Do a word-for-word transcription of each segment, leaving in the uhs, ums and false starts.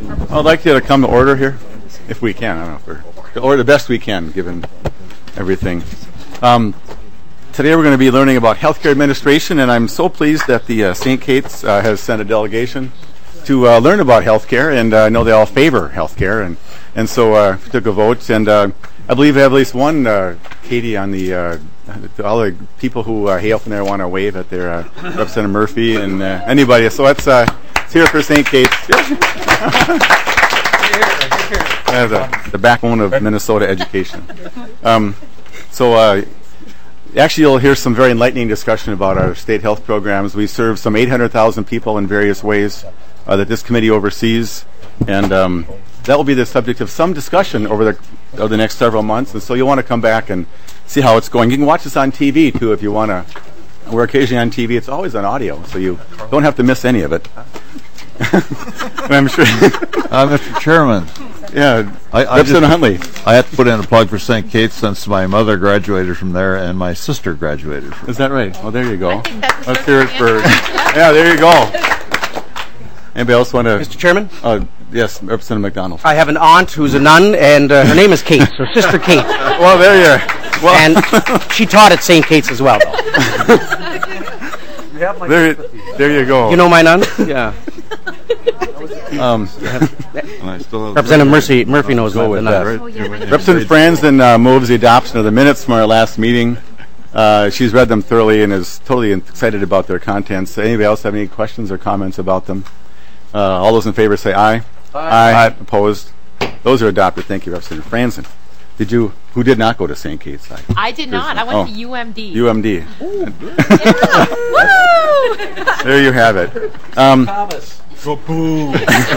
I'd like you to come to order here, if we can. I don't know if we're, or the best we can, given everything. Um, today we're going to be learning about healthcare administration, and I'm so pleased that the uh, Saint Kate's uh, has sent a delegation to uh, learn about healthcare, and uh, I know they all favor healthcare, and and so uh, took a vote, and uh, I believe we have at least one uh, Katie on the. Uh, all the people who uh, hail from there want to wave at their uh, Representative Murphy and uh, anybody. So let's, uh, let's hear it for Saint Kate's. Uh, the, the backbone of Minnesota education. Um, so uh, actually you'll hear some very enlightening discussion about our state health programs. We serve some eight hundred thousand people in various ways uh, that this committee oversees, and um, that will be the subject of some discussion over the, over the next several months, and so you'll want to come back and see how it's going. You can watch us on T V too if you want to. We're occasionally on T V. It's always on audio, so you don't have to miss any of it. I'm sure. uh, Mister Chairman. Yeah, I, I Representative Huntley. I have to put in a plug for Saint Kate's since my mother graduated from there and my sister graduated from there. Is that right? Well, there you go. Let's hear it for. Yeah, there you go. Anybody else want to? Mister Chairman? Uh, yes, Representative McDonald. I have an aunt who's a nun, and uh, her name is Kate, so Sister Kate. Well, there you are. Well, and she taught at Saint Kate's as well, there, there you go. You know my nun? Yeah. Um, Representative Murphy, Murphy knows go my with nun. that. Right? Oh, yeah. Representative Franzen uh, moves the adoption of the minutes from our last meeting. Uh, she's read them thoroughly and is totally excited about their contents. Anybody else have any questions or comments about them? Uh, all those in favor say aye. Aye. Aye. Opposed? Those are adopted. Thank you, Representative Franzen. Did you? Who did not go to Saint Kate's? I, I did not. I went oh, to U M D. U M D. Yeah. Woo! There you have it. Um, Thomas. Go boo.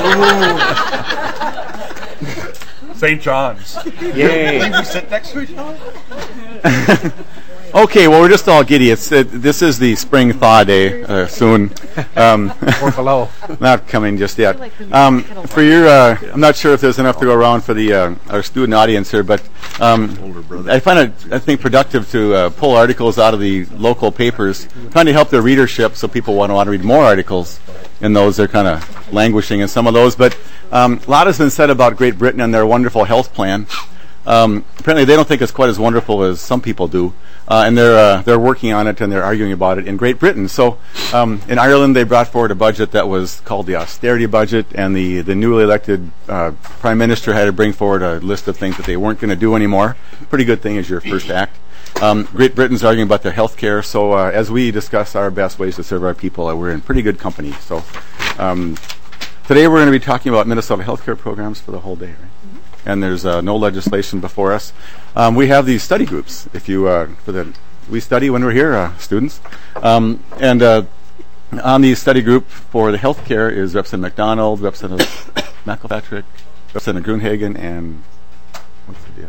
Saint John's. Yay. We sit next to each other. Okay, well, we're just all giddy. It's uh, this is the spring thaw day uh, soon. Um, or below. Not coming just yet. Um, for your, uh, I'm not sure if there's enough to go around for the uh, our student audience here, but um, I find it, I think, productive to uh, pull articles out of the local papers, trying to help their readership, so people want to want to read more articles in those. They're kind of languishing in some of those, but um, a lot has been said about Great Britain and their wonderful health plan. Um, apparently, they don't think it's quite as wonderful as some people do. Uh, and they're uh, they're working on it and they're arguing about it in Great Britain. So um, in Ireland, they brought forward a budget that was called the austerity budget, and the, the newly elected uh, prime minister had to bring forward a list of things that they weren't going to do anymore. Pretty good thing as your first act. Um, Great Britain's arguing about their health care. So uh, as we discuss our best ways to serve our people, uh, we're in pretty good company. So um, today we're going to be talking about Minnesota healthcare programs for the whole day, right? And there's uh, no legislation before us. Um, we have these study groups. If you uh, for the we study when we're here, uh, students, um, and uh, on the study group for the healthcare is Representative McDonald, Representative McElpatrick, Representative Grunhagen, and what's the deal?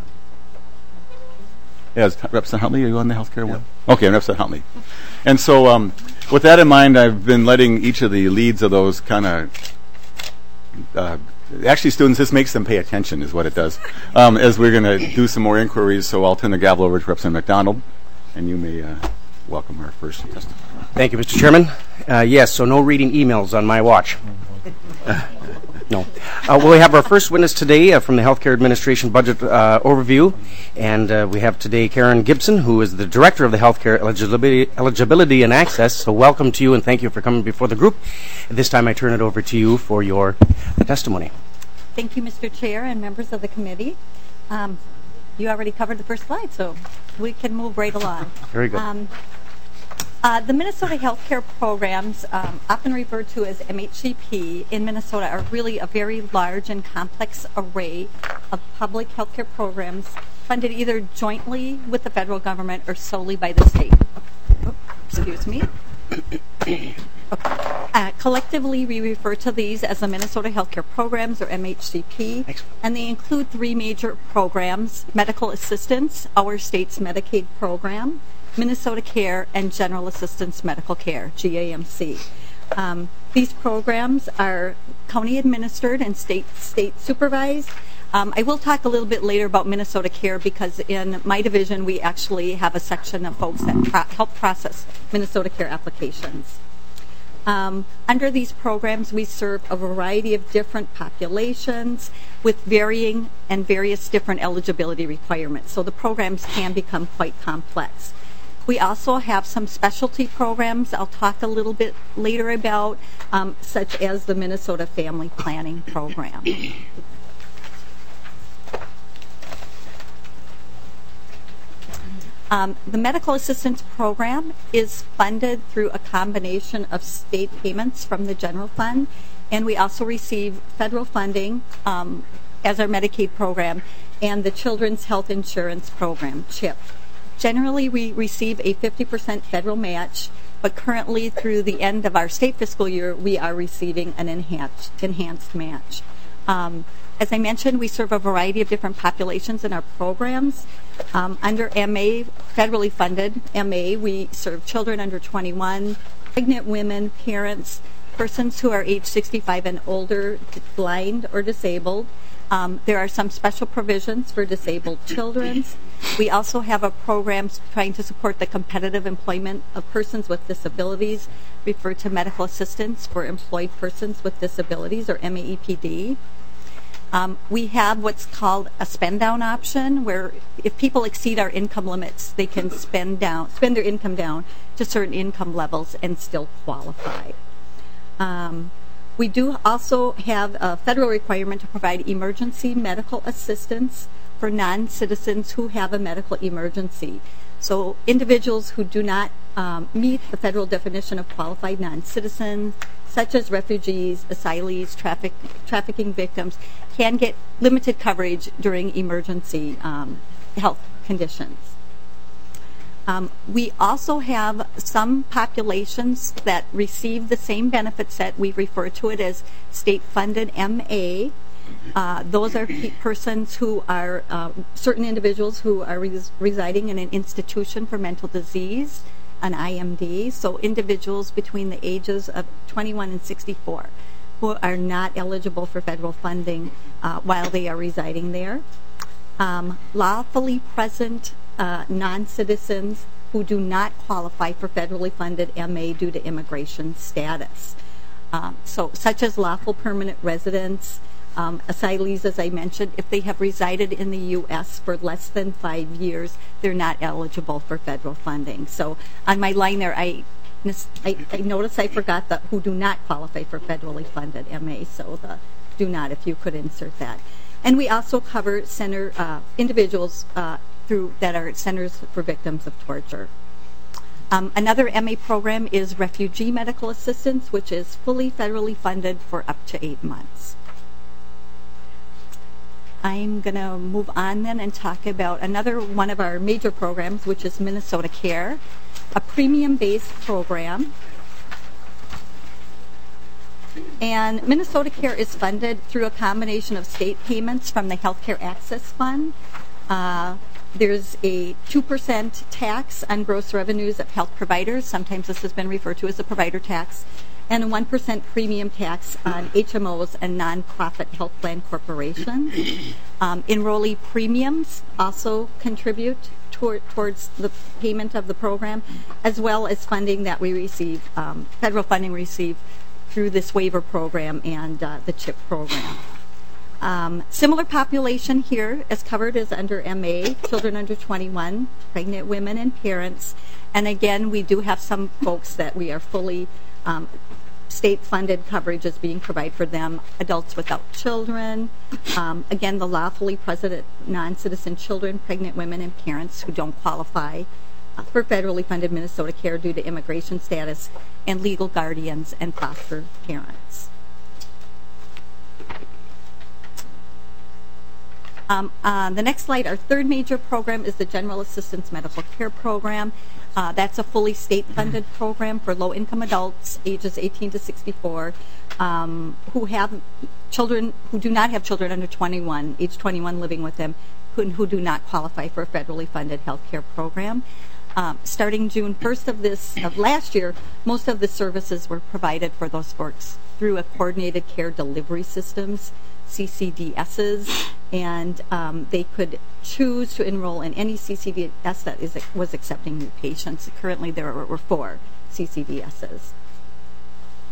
Yeah, is Representative Huntley, are you on the healthcare one? Okay, Representative Huntley. And so, um, with that in mind, I've been letting each of the leads of those kind of. Uh, Actually, students, this makes them pay attention, is what it does, um, as we're going to do some more inquiries. So I'll turn the gavel over to Representative McDonald, and you may uh, welcome our first testifier. Thank you, Mister Chairman. Uh, yes, so no reading emails on my watch. No. Uh, well, we have our first witness today uh, from the Healthcare Administration Budget uh, Overview, and uh, we have today Karen Gibson, who is the Director of the Healthcare Eligibility, Eligibility and Access. So welcome to you, and thank you for coming before the group. At this time, I turn it over to you for your testimony. Thank you, Mister Chair and members of the committee. Um, you already covered the first slide, so we can move right along. Very good. Um, Uh, the Minnesota healthcare programs, um, often referred to as M H C P, in Minnesota are really a very large and complex array of public healthcare programs funded either jointly with the federal government or solely by the state. Oh, excuse me. Okay. Uh, collectively, we refer to these as the Minnesota Healthcare Programs, or M H C P, and they include three major programs: medical assistance, our state's Medicaid program, Minnesota Care, and General Assistance Medical Care, G A M C. Um, these programs are county administered and state state supervised. Um, I will talk a little bit later about Minnesota Care because in my division we actually have a section of folks that pro- help process Minnesota Care applications. Um, under these programs, we serve a variety of different populations with varying and various different eligibility requirements. So the programs can become quite complex. We also have some specialty programs I'll talk a little bit later about, um, such as the Minnesota Family Planning Program. Um, the Medical Assistance Program is funded through a combination of state payments from the general fund, and we also receive federal funding um, as our Medicaid program and the Children's Health Insurance Program, CHIP. Generally, we receive a fifty percent federal match, but currently through the end of our state fiscal year, we are receiving an enhanced, enhanced match. Um, As I mentioned, we serve a variety of different populations in our programs. Um, under M A, federally funded M A, we serve children under twenty-one, pregnant women, parents, persons who are age sixty-five and older, blind or disabled. Um, there are some special provisions for disabled children. We also have a program trying to support the competitive employment of persons with disabilities, referred to medical assistance for employed persons with disabilities, or M A E P D. Um, we have what's called a spend down option, where if people exceed our income limits, they can spend down, spend their income down to certain income levels and still qualify. Um, we do also have a federal requirement to provide emergency medical assistance for non-citizens who have a medical emergency. So individuals who do not um, meet the federal definition of qualified non-citizens, such as refugees, asylees, traffic, trafficking victims, can get limited coverage during emergency um, health conditions. Um, we also have some populations that receive the same benefits that we refer to it as state-funded M A. Uh, those are pe- persons who are, uh, certain individuals who are res- residing in an institution for mental disease, an I M D, so individuals between the ages of twenty-one and sixty-four who are not eligible for federal funding uh, while they are residing there. Um, lawfully present uh, non-citizens who do not qualify for federally funded M A due to immigration status. Um, so such as lawful permanent residents, Um, asylees, as I mentioned, if they have resided in the U S for less than five years, they're not eligible for federal funding. So on my line there, I, I, I noticed I forgot the who do not qualify for federally funded M A, so the do not, if you could insert that. And we also cover center uh, individuals uh, through that are centers for victims of torture. Um, another M A program is refugee medical assistance, which is fully federally funded for up to eight months. I'm going to move on then and talk about another one of our major programs, which is Minnesota Care, a premium-based program. And Minnesota Care is funded through a combination of state payments from the Healthcare Access Fund. Uh, there's a two percent tax on gross revenues of health providers. Sometimes this has been referred to as a provider tax. And a one percent premium tax on H M Os and nonprofit health plan corporations. Um, enrollee premiums also contribute toward, towards the payment of the program, as well as funding that we receive, um, federal funding received through this waiver program and uh, the CHIP program. Um, similar population here as covered as under M A, children under twenty-one, pregnant women and parents. And again, we do have some folks that we are fully Um, state-funded coverage is being provided for them, adults without children, um, again, the lawfully present non-citizen children, pregnant women, and parents who don't qualify uh, for federally funded Minnesota Care due to immigration status, and legal guardians and foster parents. Um, on the next slide, our third major program is the General Assistance Medical Care Program. Uh, that's a fully state-funded program for low-income adults, ages eighteen to sixty-four, um, who have children, who do not have children under twenty-one, age twenty-one living with them, who, who do not qualify for a federally funded health care program. Um, starting June first of this of last year, most of the services were provided for those folks through a coordinated care delivery systems, C C D S's, and um, they could choose to enroll in any C C D S that is, was accepting new patients. Currently, there were four C C D S's.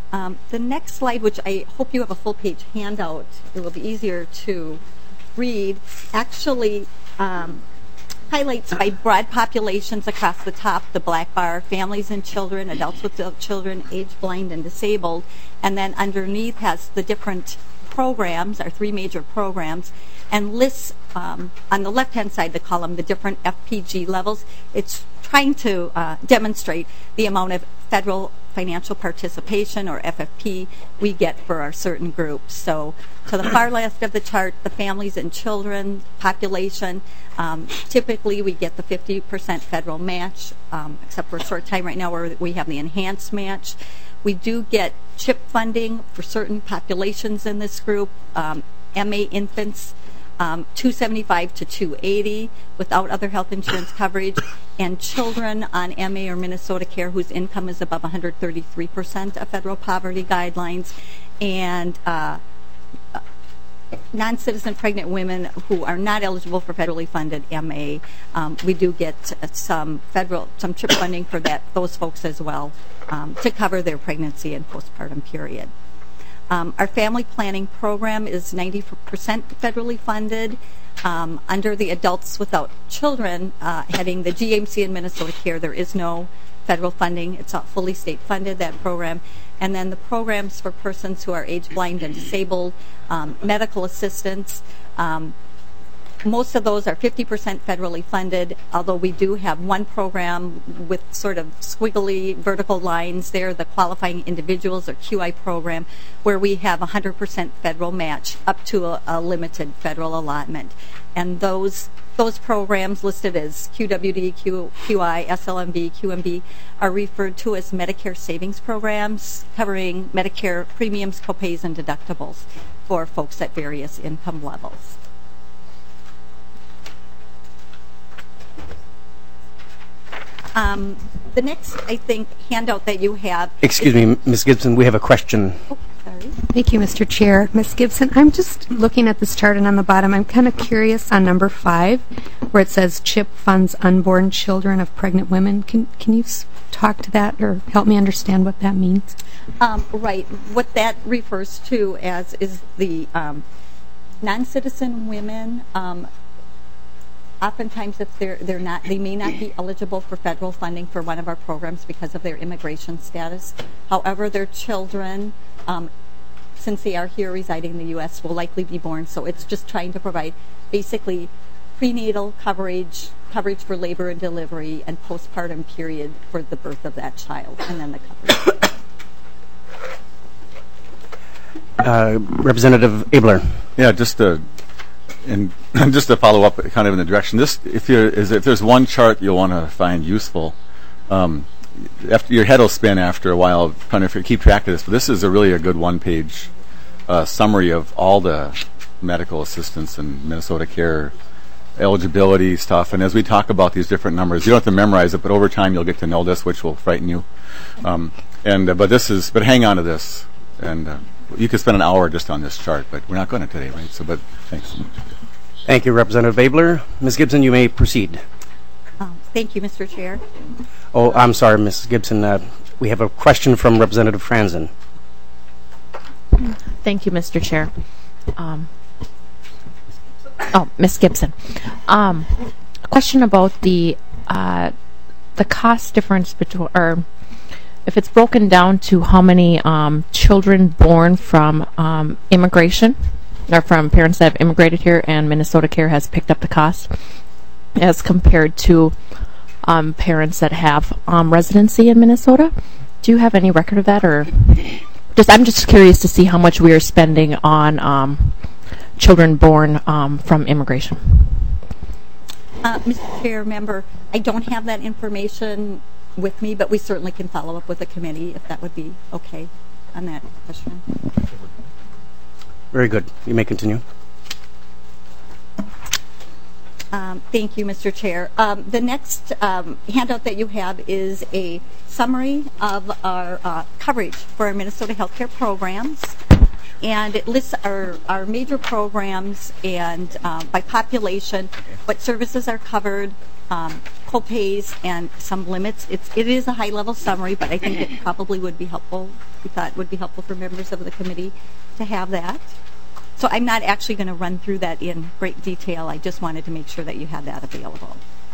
Um, the next slide, which I hope you have a full-page handout, it will be easier to read, actually um, highlights by broad populations across the top, the black bar, families and children, adults with children, age blind and disabled, and then underneath has the different programs, our three major programs, and lists um, on the left-hand side the column the different F P G levels. It's trying to uh, demonstrate the amount of federal financial participation, or F F P, we get for our certain groups. So to the far left of the chart, the families and children population, um, typically we get the fifty percent federal match, um, except for a short time right now where we have the enhanced match. We do get CHIP funding for certain populations in this group, um, M A infants, um, two seventy-five to two eighty without other health insurance coverage, and children on M A or Minnesota Care whose income is above one hundred thirty-three percent of federal poverty guidelines, and uh, non-citizen pregnant women who are not eligible for federally funded M A. Um, we do get some federal, some CHIP funding for that, those folks as well, um, to cover their pregnancy and postpartum period. Um, our family planning program is ninety percent federally funded. Um, under the Adults Without Children uh, heading, the G A M C and Minnesota Care, there is no federal funding. It's not fully state funded, that program. And then the programs for persons who are age blind and disabled, um, medical assistance, um, most of those are fifty percent federally funded, although we do have one program with sort of squiggly vertical lines there, the Qualifying Individuals or Q I program, where we have one hundred percent federal match up to a, a limited federal allotment. And those those programs listed as Q W D, Q, QI, S L M B, Q M B are referred to as Medicare savings programs, covering Medicare premiums, copays, and deductibles for folks at various income levels. Um, the next, I think, handout that you have... Excuse me, Miz Gibson, we have a question. Oh, sorry. Thank you, Mister Chair. Miz Gibson, I'm just looking at this chart, and on the bottom, I'm kind of curious on number five, where it says CHIP funds unborn children of pregnant women. Can can you s- talk to that or help me understand what that means? Um, right. What that refers to as is the um, non-citizen women. Um, Oftentimes, if they're they're not, they may not be eligible for federal funding for one of our programs because of their immigration status. However, their children, um, since they are here residing in the U S, will likely be born. So it's just trying to provide basically prenatal coverage, coverage for labor and delivery, and postpartum period for the birth of that child, and then the coverage. Uh, Representative Abler. Yeah, just to and just to follow up, kind of in the direction. This, if you is if there's one chart you'll want to find useful, um, after your head will spin after a while trying to keep track of this. But this is a really a good one-page uh, summary of all the medical assistance and Minnesota Care eligibility stuff. And as we talk about these different numbers, you don't have to memorize it, but over time you'll get to know this, which will frighten you. Um, and uh, but this is, but hang on to this, and uh, you could spend an hour just on this chart, but we're not going to today, right? So, but thanks. Thank you, Representative Abler. Miz Gibson, you may proceed. Um, thank you, Mister Chair. Oh, I'm sorry, Miz Gibson. Uh, we have a question from Representative Franzen. Thank you, Mister Chair. Um, oh, Miz Gibson. Um, a question about the uh, the cost difference between, or if it's broken down to how many um, children born from um, immigration, or from parents that have immigrated here, and Minnesota Care has picked up the cost, as compared to um, parents that have um, residency in Minnesota. Do you have any record of that, or just? I'm just curious to see how much we are spending on um, children born um, from immigration. Uh, Mister Chair, member, I don't have that information with me, but we certainly can follow up with the committee if that would be okay on that question. Very good. You may continue. Um, thank you, Mister Chair. Um, the next um, handout that you have is a summary of our uh, coverage for our Minnesota healthcare programs, and it lists our, our major programs and uh, by population, what services are covered, um, co-pays and some limits. It's, it is a high-level summary, but I think it probably would be helpful, we thought would be helpful for members of the committee to have that. So I'm not actually going to run through that in great detail. I just wanted to make sure that you had that available.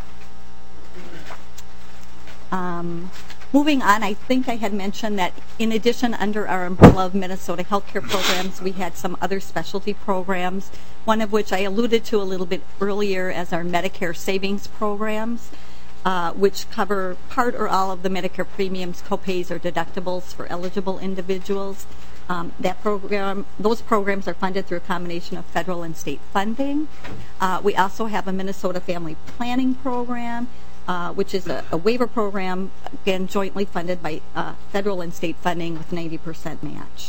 Um, moving on, I think I had mentioned that in addition, under our umbrella of Minnesota healthcare programs, we had some other specialty programs, one of which I alluded to a little bit earlier as our Medicare savings programs, uh, which cover part or all of the Medicare premiums, copays, or deductibles for eligible individuals. Um, that program, those programs are funded through a combination of federal and state funding. Uh, we also have a Minnesota Family Planning Program, uh, which is a, a waiver program, again, jointly funded by uh, federal and state funding with ninety percent match.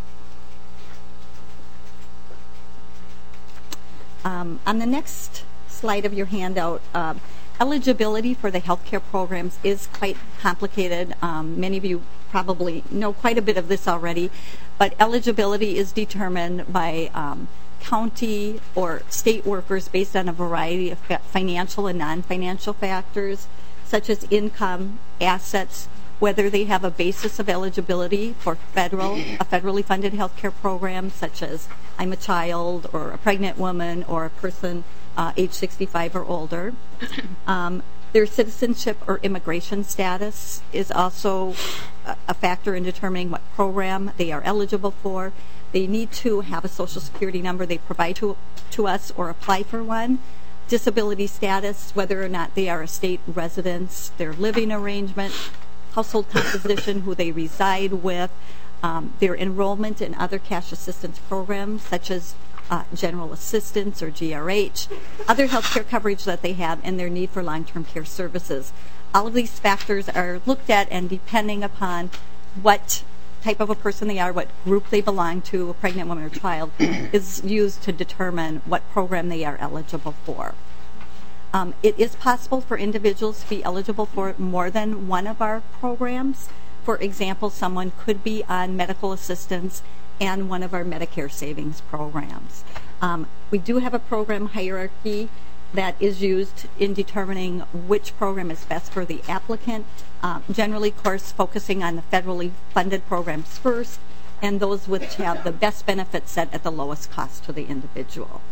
Um, on the next slide of your handout, uh, eligibility for the healthcare programs is quite complicated. Um, many of you probably know quite a bit of this already, but eligibility is determined by um, county or state workers based on a variety of financial and non-financial factors, such as income, assets, whether they have a basis of eligibility for federal, a federally funded healthcare program, such as I'm a child or a pregnant woman or a person uh, age sixty-five or older. Um, Their citizenship or immigration status is also a, a factor in determining what program they are eligible for. They need to have a social security number they provide to, to us or apply for one. Disability status, whether or not they are a state resident, their living arrangement, household composition, who they reside with, um, their enrollment in other cash assistance programs such as Uh, general assistance or G R H, other health care coverage that they have, and their need for long-term care services. All of these factors are looked at, and depending upon what type of a person they are, what group they belong to, a pregnant woman or child, is used to determine what program they are eligible for. Um, it is possible for individuals to be eligible for more than one of our programs. For example, someone could be on medical assistance and one of our Medicare savings programs. Um, we do have a program hierarchy that is used in determining which program is best for the applicant, uh, generally, of course, focusing on the federally funded programs first, and those which have the best benefits set at the lowest cost to the individual.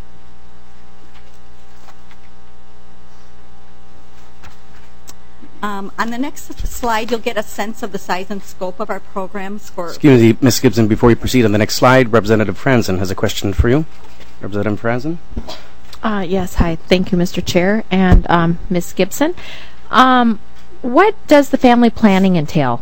Um, on the next slide, you'll get a sense of the size and scope of our programs for... Excuse me, Miz Gibson, before you proceed on the next slide, Representative Franzen has a question for you. Representative Franzen? Uh, yes, hi. Thank you, Mister Chair, and um, Miz Gibson. Um, what does the family planning entail?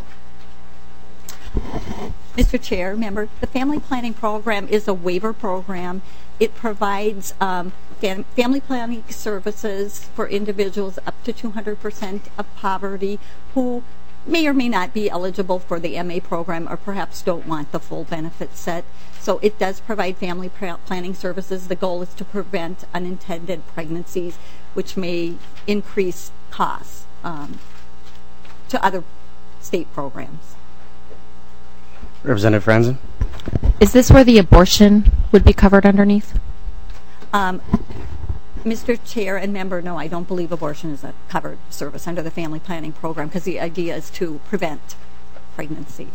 Mister Chair, remember, the family planning program is a waiver program. It provides um, fam family planning services for individuals up to two hundred percent of poverty who may or may not be eligible for the M A program or perhaps don't want the full benefit set. So it does provide family planning services. The goal is to prevent unintended pregnancies, which may increase costs um, to other state programs. Representative Franzen? Is this where the abortion would be covered underneath? Um, Mister Chair and member, no, I don't believe abortion is a covered service under the family planning program because the idea is to prevent pregnancy.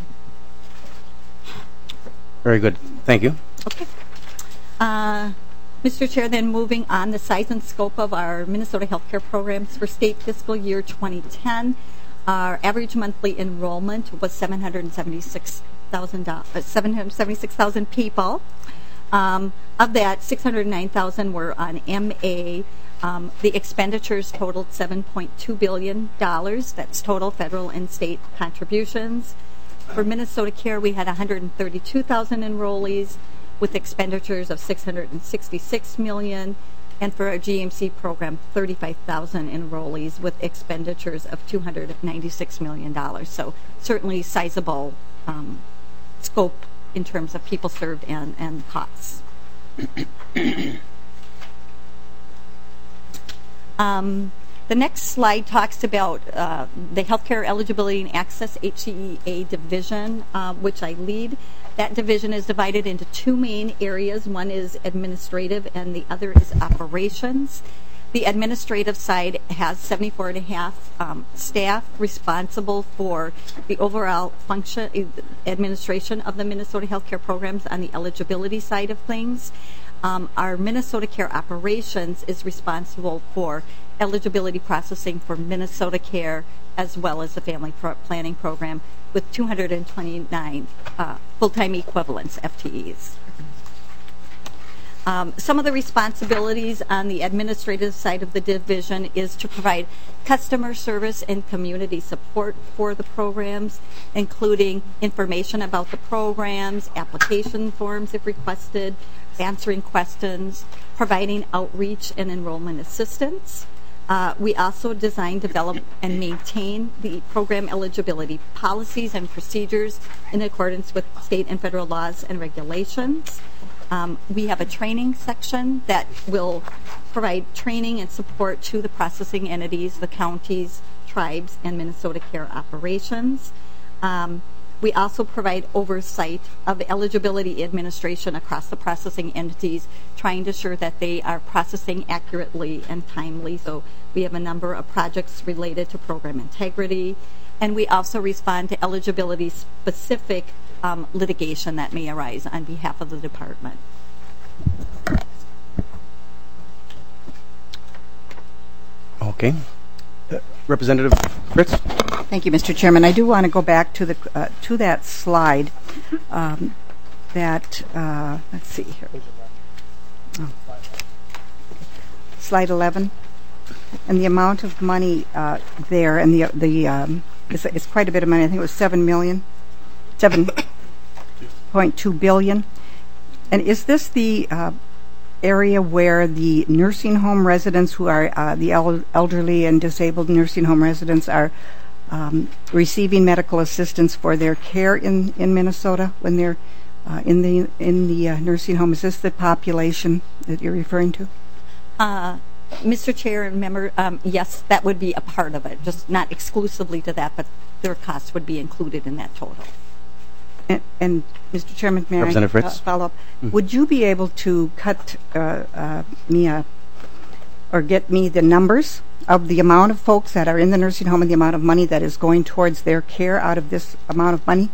Very good. Thank you. Okay. Uh, Mister Chair, then moving on, the size and scope of our Minnesota healthcare programs for state fiscal year twenty ten. Our average monthly enrollment was seven hundred seventy-six thousand people. Um, of that, six hundred nine thousand were on M A. Um, the expenditures totaled seven point two billion dollars. That's total federal and state contributions. For Minnesota Care, we had one hundred thirty-two thousand enrollees with expenditures of six hundred sixty-six million dollars. And for our G M C program, thirty-five thousand enrollees with expenditures of two hundred ninety-six million dollars. So certainly sizable um, scope in terms of people served and, and costs. um, the next slide talks about uh, the Healthcare Eligibility and Access H C E A division, uh, which I lead. That division is divided into two main areas. One is administrative and the other is operations. The administrative side has seventy-four and a half um, staff responsible for the overall function, administration of the Minnesota healthcare programs on the eligibility side of things. Um, our Minnesota Care Operations is responsible for eligibility processing for Minnesota Care as well as the family pro- planning program with two hundred twenty-nine uh, full-time equivalents, F T Es. Um, some of the responsibilities on the administrative side of the division is to provide customer service and community support for the programs, including information about the programs, application forms if requested, answering questions, providing outreach and enrollment assistance. Uh, we also design, develop, and maintain the program eligibility policies and procedures in accordance with state and federal laws and regulations. Um, we have a training section that will provide training and support to the processing entities, the counties, tribes, and Minnesota Care Operations. Um, we also provide oversight of eligibility administration across the processing entities, trying to ensure that they are processing accurately and timely. So we have a number of projects related to program integrity, and we also respond to eligibility-specific um, litigation that may arise on behalf of the department. Okay. Uh, Representative Fritz? Thank you, Mister Chairman. I do want to go back to the uh, to that slide. Um, that uh, let's see here. Oh. Slide eleven, and the amount of money uh, there, and the the um, it's, it's quite a bit of money. I think it was seven million, seven point two billion. And is this the uh, area where the nursing home residents who are uh, the el- elderly and disabled nursing home residents are um, receiving medical assistance for their care in, in Minnesota when they're uh, in the in the uh, nursing home? Is this the population that you're referring to? Uh, Mister Chair and member, um, yes, that would be a part of it, just not exclusively to that, but their costs would be included in that total. And, and Mister Chairman, may I uh, follow up? Mm-hmm. Would you be able to cut uh, uh, me a, or get me the numbers of the amount of folks that are in the nursing home and the amount of money that is going towards their care out of this amount of money?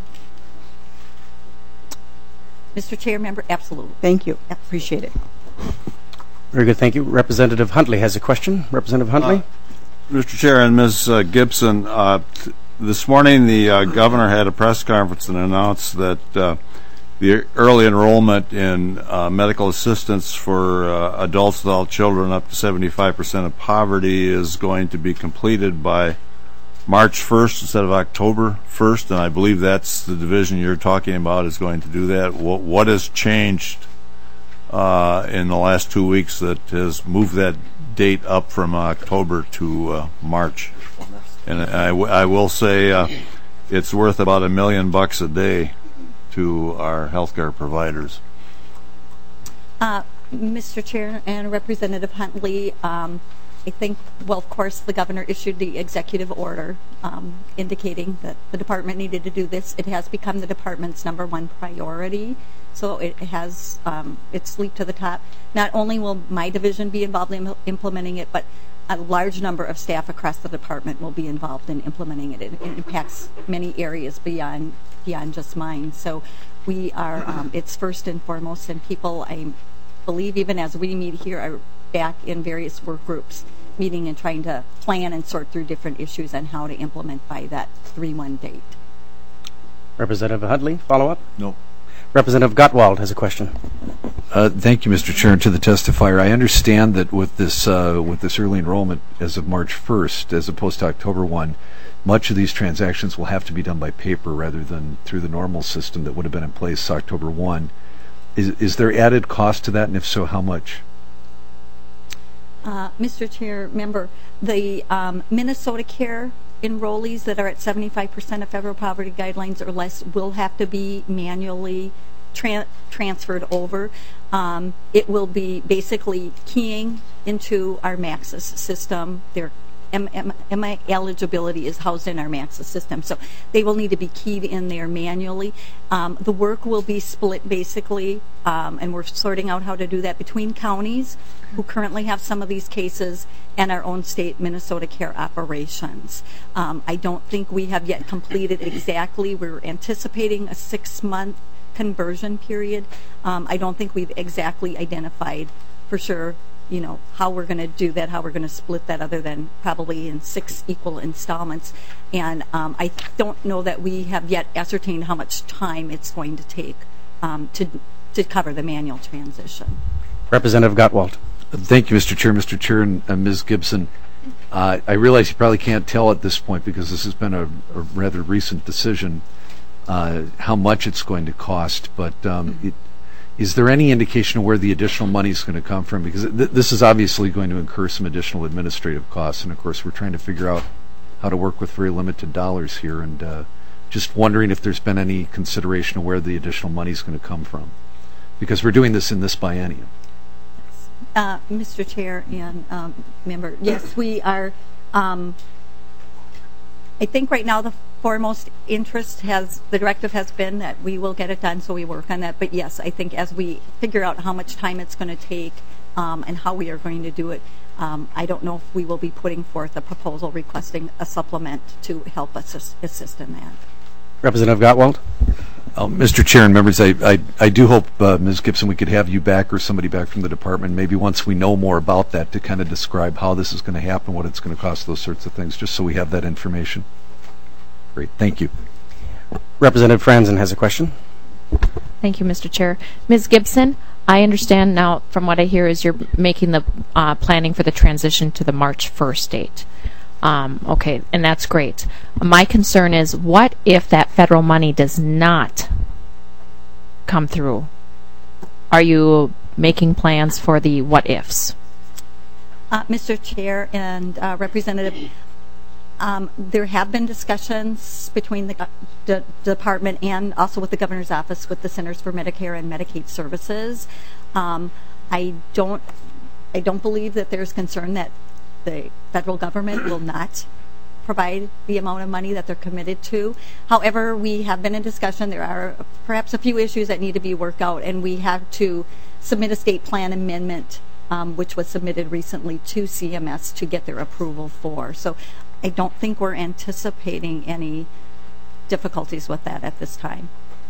Mister Chair, member, absolutely. Thank you. Appreciate it. Very good, thank you. Representative Huntley has a question. Representative Huntley? Uh, Mister Chair and Miz Uh, Gibson, uh, t- this morning the uh, governor had a press conference and announced that uh, the early enrollment in uh, medical assistance for uh, adults without children up to seventy-five percent of poverty is going to be completed by March first instead of October first, and I believe that's the division you're talking about is going to do that. What, what has changed uh, in the last two weeks that has moved that date up from October to uh, March? And I, w- I will say uh, it's worth about a million bucks a day to our healthcare providers. Uh, Mister Chair and Representative Huntley, um, I think, well, of course, the governor issued the executive order um, indicating that the department needed to do this. It has become the department's number one priority, so it has um, it's leaped to the top. Not only will my division be involved in implementing it, but a large number of staff across the department will be involved in implementing it. It, it impacts many areas beyond beyond just mine. So we are, um, it's first and foremost, and people, I believe, even as we meet here, are back in various work groups, meeting and trying to plan and sort through different issues on how to implement by that three one date. Representative Huntley, follow up? No. Representative Gottwald has a question. Uh, thank you, Mister Chair, and to the testifier. I understand that with this uh, with this early enrollment as of March first, as opposed to October first, much of these transactions will have to be done by paper rather than through the normal system that would have been in place October first. Is, is there added cost to that, and if so, how much? Uh, Mister Chair, member, the um, Minnesota Care enrollees that are at seventy-five percent of federal poverty guidelines or less will have to be manually tra- transferred over. Um, it will be basically keying into our Maxis system their M- M- M I eligibility is housed in our MAXA system. So they will need to be keyed in there manually. Um, the work will be split basically, um, and we're sorting out how to do that between counties who currently have some of these cases and our own state Minnesota Care operations. Um, I don't think we have yet completed exactly. We're anticipating a six-month conversion period. Um, I don't think we've exactly identified for sure, you know, how we're going to do that, how we're going to split that, other than probably in six equal installments. And um, I don't know that we have yet ascertained how much time it's going to take um, to to cover the manual transition. Representative Gottwald. Thank you, Mister Chair. Mister Chair and uh, Miz Gibson, uh, I realize you probably can't tell at this point because this has been a, a rather recent decision uh, how much it's going to cost, but um, it, is there any indication of where the additional money is going to come from? Because th- this is obviously going to incur some additional administrative costs, and of course we're trying to figure out how to work with very limited dollars here, and uh, just wondering if there's been any consideration of where the additional money is going to come from, because we're doing this in this biennium. Uh, Mister Chair and um, member, yes, we are. Um, I think right now the foremost interest has, the directive has been that we will get it done, so we work on that. But yes, I think as we figure out how much time it's going to take um, and how we are going to do it, um, I don't know if we will be putting forth a proposal requesting a supplement to help us assist, assist in that. Representative Gottwald. Uh, Mister Chair and members, I, I, I do hope, uh, Miz Gibson, we could have you back or somebody back from the department, maybe once we know more about that, to kind of describe how this is going to happen, what it's going to cost, those sorts of things, just so we have that information. Great. Thank you. Representative Franzen has a question. Thank you, Mister Chair. Miz Gibson, I understand now from what I hear is you're making the uh, planning for the transition to the March first date. Um, okay, and that's great. My concern is, what if that federal money does not come through? Are you making plans for the what ifs? Uh, Mister Chair and uh, Representative, um, there have been discussions between the d- department and also with the governor's office with the Centers for Medicare and Medicaid Services. Um, I don't, I don't believe that there's concern that the federal government will not provide the amount of money that they're committed to. However, we have been in discussion. There are perhaps a few issues that need to be worked out, and we have to submit a state plan amendment, um, which was submitted recently to C M S to get their approval for. So I don't think we're anticipating any difficulties with that at this time.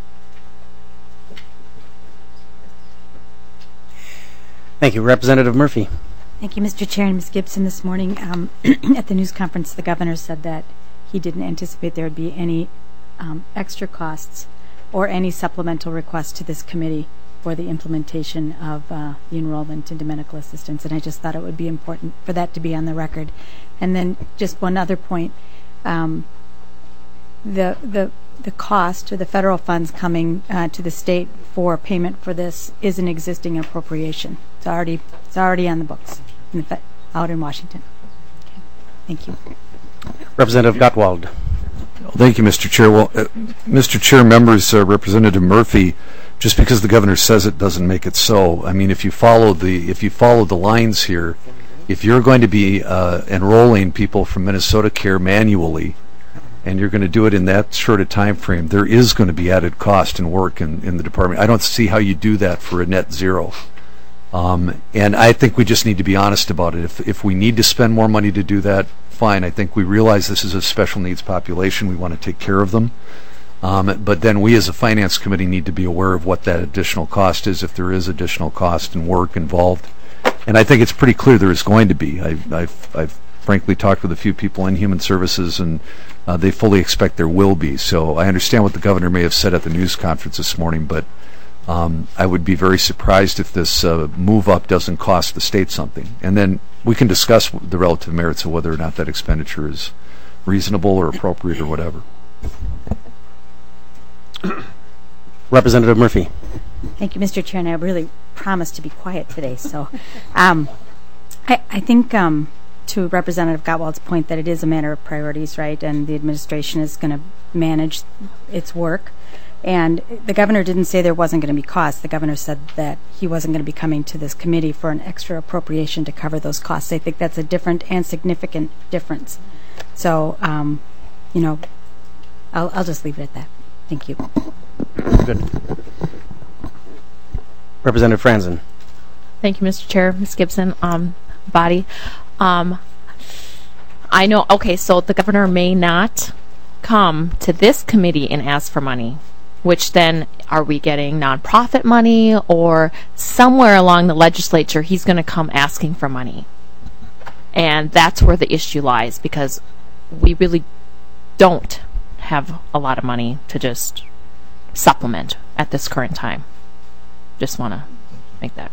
Thank you. Representative Murphy. Thank you, Mister Chair and Miz Gibson. This morning um, at the news conference, the governor said that he didn't anticipate there would be any um, extra costs or any supplemental requests to this committee for the implementation of uh, the enrollment into medical assistance, and I just thought it would be important for that to be on the record. And then just one other point, um, the the the cost or the federal funds coming uh, to the state for payment for this is an existing appropriation. It's already it's already on the books in the fe- out in Washington. Okay. Thank you. Representative Gottwald. Thank you, Mister Chair. Well, uh, Mister Chair, members, uh, Representative Murphy, just because the governor says it doesn't make it so. I mean, if you follow the if you follow the lines here, if you're going to be uh, enrolling people from Minnesota Care manually, and you're going to do it in that short a time frame, there is going to be added cost and work in, in the department. I don't see how you do that for a net zero. Um, and I think we just need to be honest about it. If if we need to spend more money to do that, fine. I think we realize this is a special needs population. We want to take care of them. Um, but then we as a finance committee need to be aware of what that additional cost is, if there is additional cost and work involved. And I think it's pretty clear there is going to be. I, I've, I've frankly talked with a few people in Human Services, and uh, they fully expect there will be. So I understand what the governor may have said at the news conference this morning, but um, I would be very surprised if this uh, move up doesn't cost the state something. And then we can discuss the relative merits of whether or not that expenditure is reasonable or appropriate or whatever. Representative Murphy. Thank you, Mister Chair, and I really promised to be quiet today. So um, I, I think um, to Representative Gottwald's point that it is a matter of priorities, right, and the administration is going to manage its work. And the governor didn't say there wasn't going to be costs. The governor said that he wasn't going to be coming to this committee for an extra appropriation to cover those costs. I think that's a different and significant difference. So, um, you know, I'll, I'll just leave it at that. Thank you. Good. Representative Franzen. Thank you, Mister Chair. Miz Gibson, um, body. Um, I know, okay, so the governor may not come to this committee and ask for money, which then are we getting nonprofit money, or somewhere along the legislature he's going to come asking for money? And that's where the issue lies, because we really don't have a lot of money to just supplement at this current time. Just want to make that.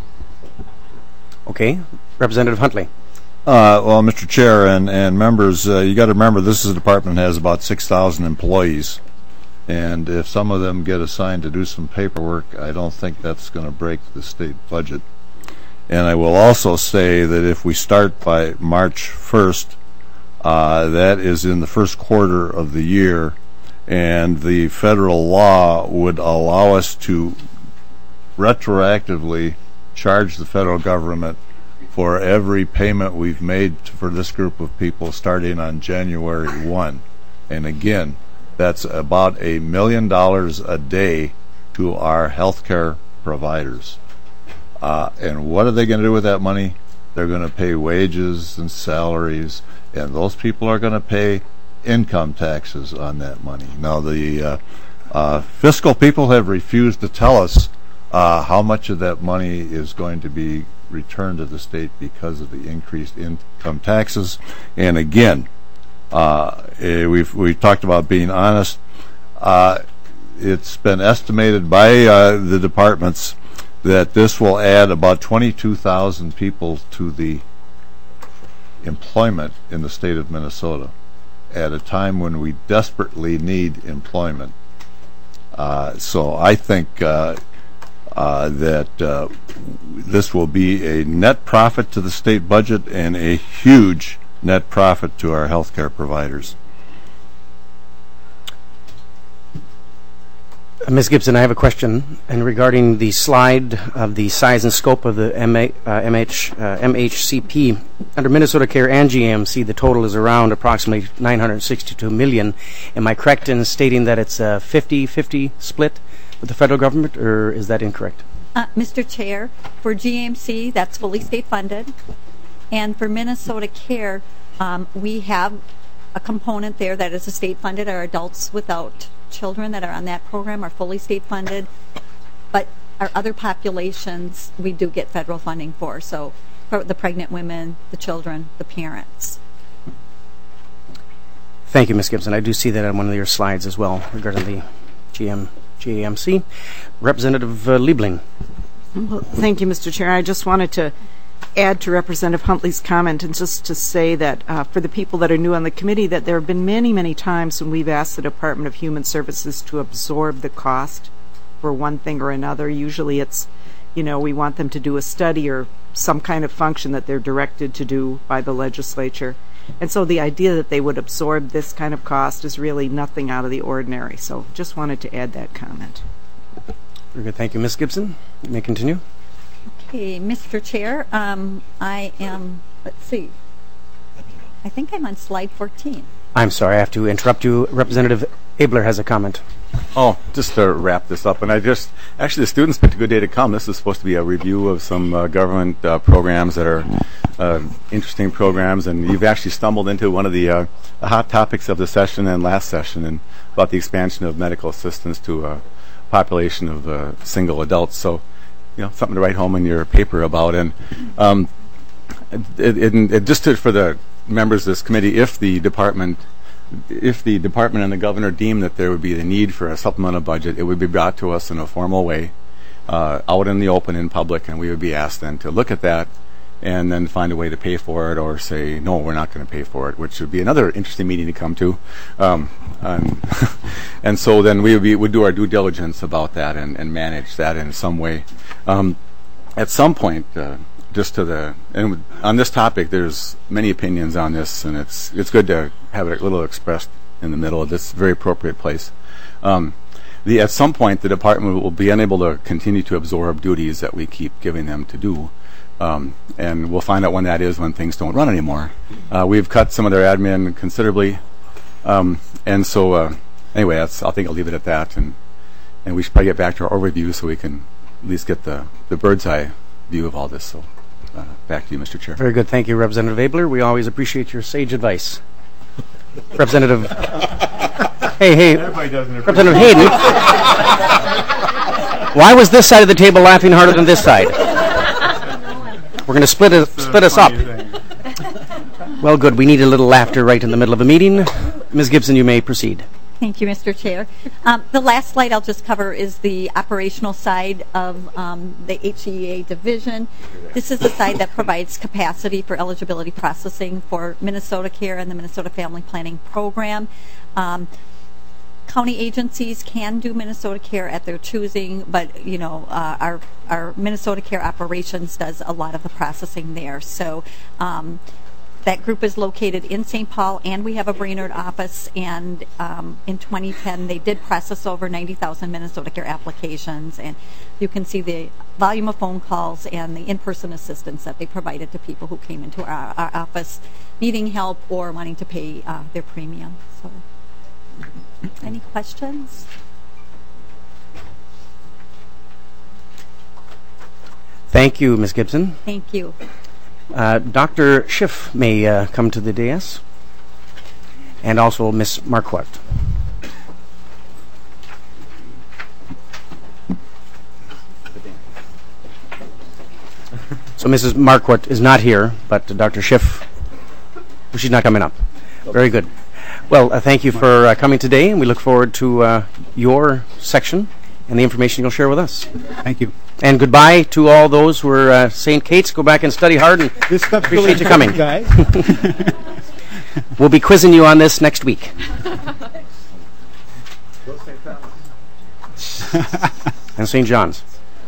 Okay. Representative Huntley. Uh, well, Mister Chair and, and members, uh, you got to remember this is a department that has about six thousand employees. And if some of them get assigned to do some paperwork, I don't think that's going to break the state budget. And I will also say that if we start by March first, uh, that is in the first quarter of the year, and the federal law would allow us to retroactively charge the federal government for every payment we've made to, for this group of people starting on January first. And again, that's about a million dollars a day to our healthcare providers. Uh, and what are they going to do with that money? They're going to pay wages and salaries, and those people are going to pay income taxes on that money. Now, the uh, uh, fiscal people have refused to tell us uh, how much of that money is going to be returned to the state because of the increased income taxes. And again, uh, eh, we've we've talked about being honest. Uh, it's been estimated by uh, the departments that this will add about twenty-two thousand people to the employment in the state of Minnesota at a time when we desperately need employment. Uh, so I think uh, uh, that uh, this will be a net profit to the state budget and a huge net profit to our healthcare providers. Miz Gibson, I have a question, and regarding the slide of the size and scope of the M A, uh, M H, uh, M H C P. Under Minnesota Care and G A M C, the total is around approximately nine hundred sixty-two million dollars. Am I correct in stating that it's a fifty fifty split with the federal government, or is that incorrect? Uh, Mister Chair, for G A M C, that's fully state funded. And for Minnesota Care, um, we have a component there that is a state funded. Our adults without children that are on that program are fully state funded, but our other populations we do get federal funding for, so for the pregnant women, the children, the parents. Thank you, Miz Gibson. I do see that on one of your slides as well regarding the G M, G A M C. Representative uh, Liebling. Well, thank you, Mister Chair. I just wanted to add to Representative Huntley's comment and just to say that uh, for the people that are new on the committee, that there have been many, many times when we've asked the Department of Human Services to absorb the cost for one thing or another. Usually it's, you know, we want them to do a study or some kind of function that they're directed to do by the legislature. And so the idea that they would absorb this kind of cost is really nothing out of the ordinary. So just wanted to add that comment. Very good. Thank you, Miz Gibson. You may continue. Okay, Mister Chair, um, I am, let's see, I think I'm on slide fourteen. I'm sorry, I have to interrupt you. Representative Abler has a comment. Oh, just to wrap this up, and I just, actually the students picked a good day to come. This is supposed to be a review of some uh, government uh, programs that are uh, interesting programs, and you've actually stumbled into one of the, uh, the hot topics of the session and last session, and about the expansion of medical assistance to a population of uh, single adults. So, you know, something to write home in your paper about. And um, it, it, it, just to, for the members of this committee, if the department, if the department and the governor deem that there would be the need for a supplemental budget, it would be brought to us in a formal way, uh, out in the open in public, and we would be asked then to look at that and then find a way to pay for it, or say, no, we're not going to pay for it, which would be another interesting meeting to come to. Um, and, and so then we would, be, would do our due diligence about that and, and manage that in some way. Um, at some point, uh, just to the, and on this topic, there's many opinions on this, and it's it's good to have it a little expressed in the middle of this very appropriate place. Um, the, at some point, the department will be unable to continue to absorb duties that we keep giving them to do. Um, and we'll find out when that is, when things don't run anymore. Uh, we've cut some of their admin considerably. Um, and so, uh, anyway, that's, I think I'll leave it at that. And, and we should probably get back to our overview so we can at least get the, the bird's eye view of all this. So uh, back to you, Mister Chair. Very good. Thank you, Representative Abler. We always appreciate your sage advice. Representative... Hey, hey, Representative Hayden. Why was this side of the table laughing harder than this side? We're going to split us, split us up. Well, good. We need a little laughter right in the middle of a meeting. Miz Gibson, you may proceed. Thank you, Mister Chair. Um, the last slide I'll just cover is the operational side of um, the H E A division. This is the side that provides capacity for eligibility processing for Minnesota Care and the Minnesota Family Planning Program. Um, County agencies can do Minnesota Care at their choosing, but you know uh, our our Minnesota Care operations does a lot of the processing there. So um, that group is located in Saint Paul, and we have a Brainerd office. And um, in twenty ten, they did process over ninety thousand Minnesota Care applications, and you can see the volume of phone calls and the in-person assistance that they provided to people who came into our, our office needing help or wanting to pay uh, their premium. So. Any questions? Thank you, Miz Gibson. Thank you. Uh, Doctor Schiff may uh, come to the dais, and also Miz Marquardt. So Missus Marquardt is not here, but Doctor Schiff, she's not coming up. Very good. Well, uh, thank you for uh, coming today, and we look forward to uh, your section and the information you'll share with us. Thank you. And goodbye to all those who are uh, Saint Kate's. Go back and study hard, and this stuff's appreciate really you coming. Guys. We'll be quizzing you on this next week. And Saint John's.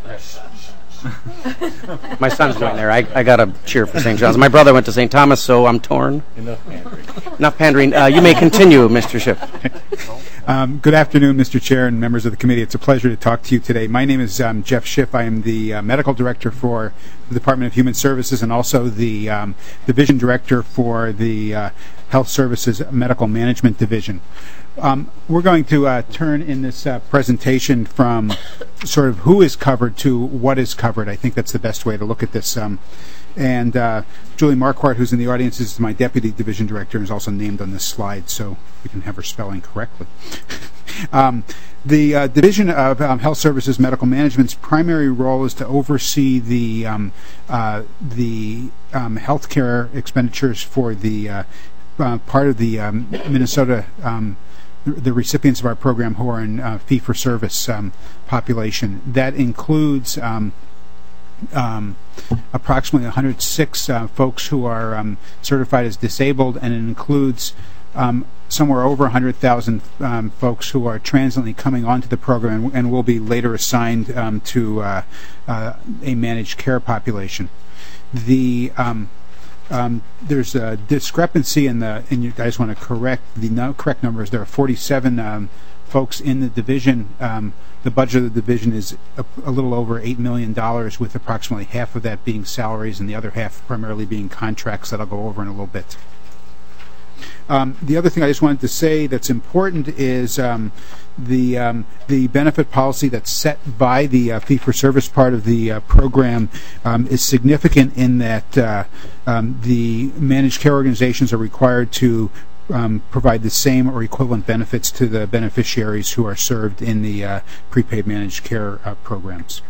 My son's going there. I, I got to cheer for Saint John's. My brother went to Saint Thomas, so I'm torn. Enough pandering. Enough pandering. Uh, you may continue, Mister Schiff. Um, good afternoon, Mister Chair and members of the committee. It's a pleasure to talk to you today. My name is um, Jeff Schiff. I am the uh, medical director for the Department of Human Services and also the um, division director for the uh, Health Services Medical Management Division. Um, we're going to uh, turn in this uh, presentation from sort of who is covered to what is covered. I think that's the best way to look at this. Um, and uh, Julie Marquardt, who's in the audience, is my deputy division director and is also named on this slide, so we can have her spelling correctly. um, the uh, Division of um, Health Services Medical Management's primary role is to oversee the um, uh, the um, healthcare expenditures for the uh, uh, part of the um, Minnesota um, the recipients of our program who are in uh, fee-for-service um, population. That includes um, um, approximately one hundred six uh, folks who are um, certified as disabled, and it includes um, somewhere over one hundred thousand um, folks who are transiently coming onto the program and, and will be later assigned um, to uh, uh, a managed care population. The um, Um, there's a discrepancy in the, and you guys want to correct the no, correct numbers. There are forty-seven um, folks in the division. Um, the budget of the division is a, a little over eight million dollars, with approximately half of that being salaries and the other half primarily being contracts that I'll go over in a little bit. Um, the other thing I just wanted to say that's important is um, the um, the benefit policy that's set by the uh, fee-for-service part of the uh, program um, is significant in that uh, um, the managed care organizations are required to um, provide the same or equivalent benefits to the beneficiaries who are served in the uh, prepaid managed care uh, programs.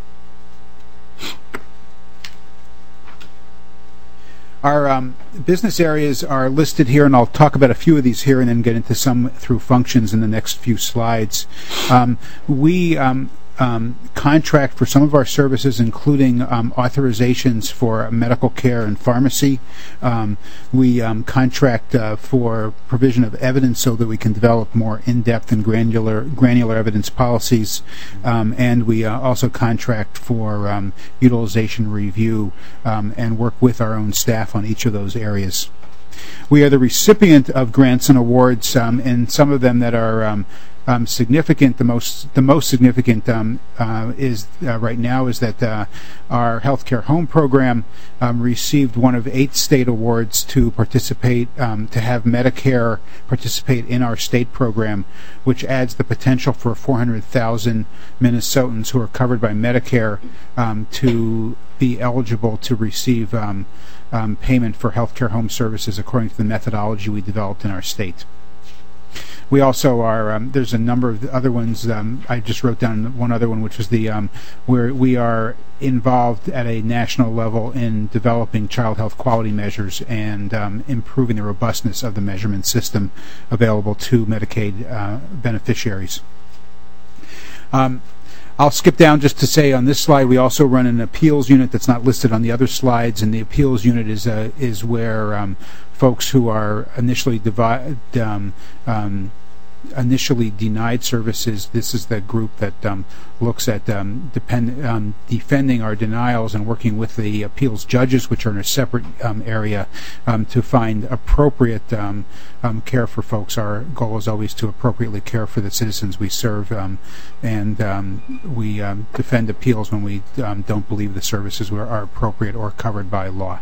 Our um, business areas are listed here, and I'll talk about a few of these here and then get into some through functions in the next few slides. Um, we um, um, contract for some of our services, including um, authorizations for medical care and pharmacy. Um, we um, contract uh, for provision of evidence so that we can develop more in-depth and granular granular evidence policies. Um, and we uh, also contract for um, utilization review um, and work with our own staff on each of those areas. We are the recipient of grants and awards, um, and some of them that are um, um, significant, the most the most significant um, uh, is uh, right now is that uh, our healthcare home program um, received one of eight state awards to participate um, to have Medicare participate in our state program, which adds the potential for four hundred thousand Minnesotans who are covered by Medicare um, to be eligible to receive um, um, payment for healthcare home services according to the methodology we developed in our state. We also are, um, there's a number of other ones, um, I just wrote down one other one, which was the, um, where we are involved at a national level in developing child health quality measures and um, improving the robustness of the measurement system available to Medicaid uh, beneficiaries. Um, I'll skip down just to say on this slide we also run an appeals unit that's not listed on the other slides, and the appeals unit is uh, is where um, folks who are initially divide, um, um, initially denied services. This is the group that um, looks at um, depend, um, defending our denials and working with the appeals judges, which are in a separate um, area, um, to find appropriate um, um, care for folks. Our goal is always to appropriately care for the citizens we serve, um, and um, we um, defend appeals when we um, don't believe the services are appropriate or covered by law.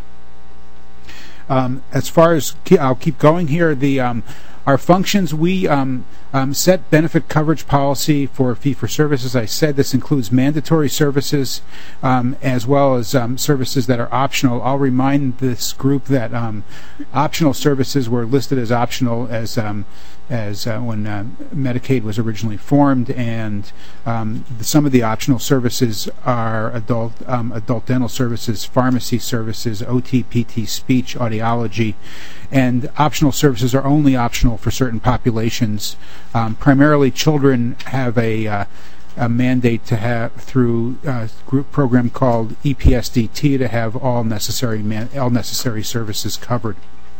Um, as far as, I'll keep going here, the um, our functions, we um, um, set benefit coverage policy for fee-for-service. As I said, this includes mandatory services um, as well as um, services that are optional. I'll remind this group that um, optional services were listed as optional as um, as uh, when uh, Medicaid was originally formed, and um, the, some of the optional services are adult um, adult dental services, pharmacy services, O T, P T, speech, audiology, and optional services are only optional for certain populations. Um, primarily, children have a uh, a mandate to have through a group program called E P S D T to have all necessary man, all necessary services covered.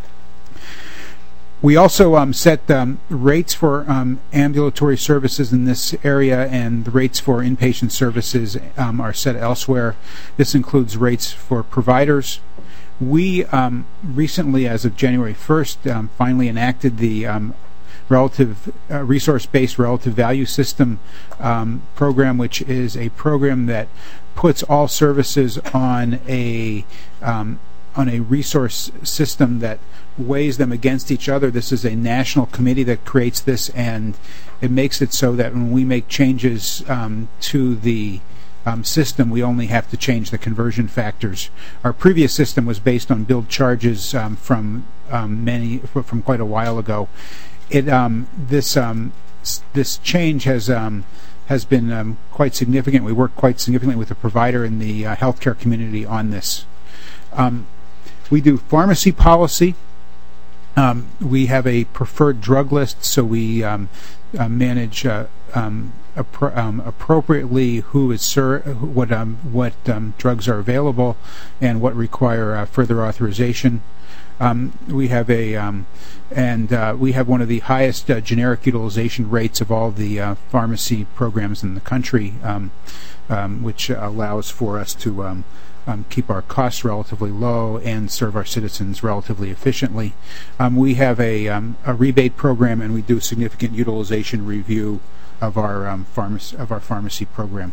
We also um, set um, rates for um, ambulatory services in this area, and the rates for inpatient services um, are set elsewhere. This includes rates for providers. We um, recently, as of January first, um, finally enacted the um, relative uh, resource-based relative value system um, program, which is a program that puts all services on a um, on a resource system that weighs them against each other. This is a national committee that creates this, and it makes it so that when we make changes um, to the um, system, we only have to change the conversion factors. Our previous system was based on billed charges um, from um, many from quite a while ago. It um, this um, this change has um, has been um, quite significant. We work quite significantly with the provider and the uh, healthcare community on this. Um, we do pharmacy policy. Um, we have a preferred drug list, so we um, uh, manage uh, um, appro um, appropriately who is ser what um, what um, drugs are available and what require uh, further authorization. Um, we have a um, and uh, we have one of the highest uh, generic utilization rates of all the uh, pharmacy programs in the country, um, um, which allows for us to um, Um, keep our costs relatively low and serve our citizens relatively efficiently. Um, we have a, um, a rebate program, and we do significant utilization review of our um, pharmacy of our pharmacy program.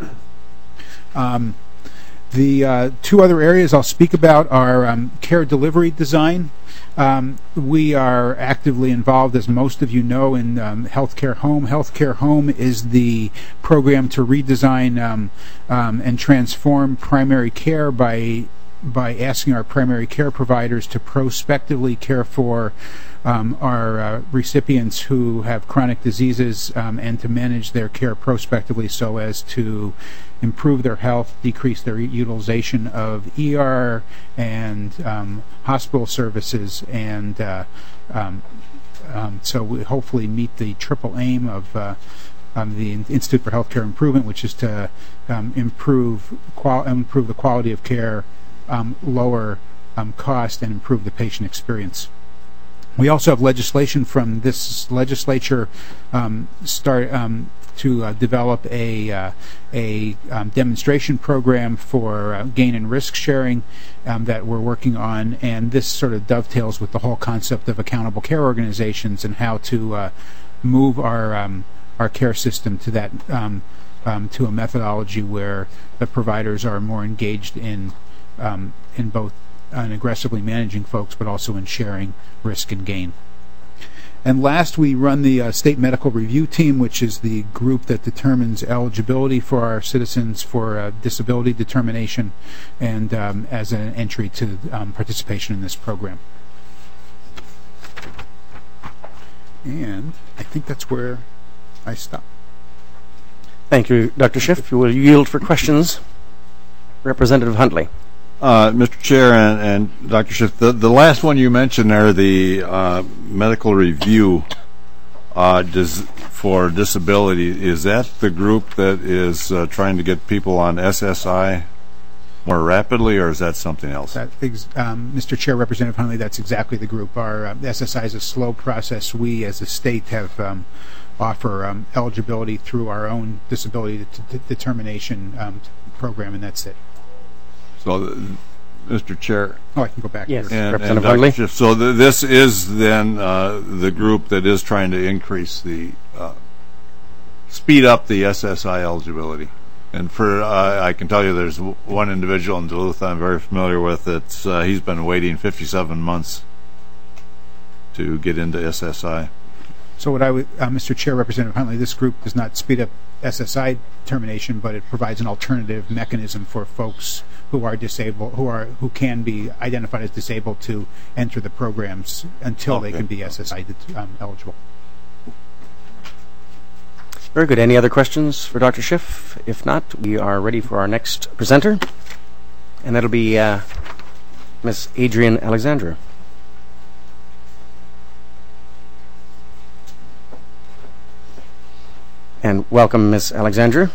Um, the uh, two other areas I'll speak about are um, care delivery design. Um, we are actively involved, as most of you know, in um, Healthcare Home. Healthcare Home is the program to redesign um, um, and transform primary care by by asking our primary care providers to prospectively care for um, our uh, recipients who have chronic diseases um, and to manage their care prospectively so as to improve their health, decrease their utilization of E R and um, hospital services, and uh, um, um, so we hopefully meet the triple aim of uh, um, the Institute for Healthcare Improvement, which is to um, improve qual improve the quality of care, um, lower um, cost, and improve the patient experience. We also have legislation from this legislature um, start um, to uh, develop a uh, a um, demonstration program for uh, gain and risk sharing um, that we're working on, and this sort of dovetails with the whole concept of accountable care organizations and how to uh, move our um, our care system to that um, um, to a methodology where the providers are more engaged in um, in both in aggressively managing folks, but also in sharing risk and gain. And last, we run the uh, State Medical Review Team, which is the group that determines eligibility for our citizens for uh, disability determination and um, as an entry to um, participation in this program. And I think that's where I stop. Thank you, Doctor Schiff. If you will yield for questions, Representative Huntley. Uh, Mister Chair and, and Doctor Schiff, the, the last one you mentioned there, the uh, medical review uh, does, for disability, is that the group that is uh, trying to get people on S S I more rapidly, or is that something else? That, um, Mister Chair, Representative Huntley, that's exactly the group. Our uh, S S I is a slow process. We, as a state, have um, offer um, eligibility through our own disability de- determination um, program, and that's it. So, Mister Chair. Oh, I can go back. Yes, and, Representative and Huntley. Schiff, so th- this is then uh, the group that is trying to increase the, uh, speed up the S S I eligibility. And for, uh, I can tell you there's w- one individual in Duluth I'm very familiar with that's, uh, he's been waiting fifty-seven months to get into S S I. So what I would, uh, Mister Chair, Representative Huntley, this group does not speed up S S I determination, but it provides an alternative mechanism for folks who are disabled, who are who can be identified as disabled to enter the programs until okay. they can be S S I um, eligible. Very good. Any other questions for Doctor Schiff? If not, we are ready for our next presenter, and that'll be uh, Miz Adrienne Alexandra. And welcome, Miz Alexandra.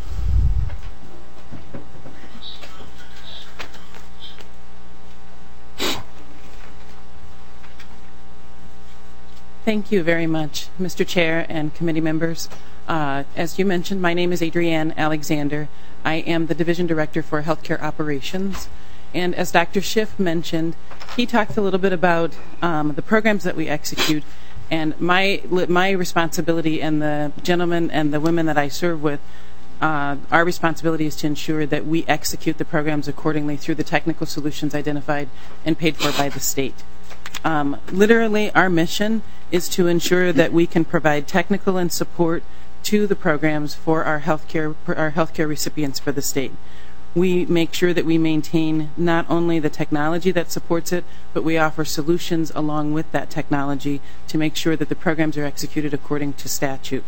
Thank you very much, Mister Chair and committee members. Uh, as you mentioned, my name is Adrienne Alexander. I am the Division Director for Healthcare Operations. And as Doctor Schiff mentioned, he talked a little bit about um, the programs that we execute. And my my responsibility, and the gentlemen and the women that I serve with, uh, our responsibility is to ensure that we execute the programs accordingly through the technical solutions identified and paid for by the state. Um, literally, our mission is to ensure that we can provide technical and support to the programs for our healthcare our healthcare recipients for the state. We make sure that we maintain not only the technology that supports it, but we offer solutions along with that technology to make sure that the programs are executed according to statute.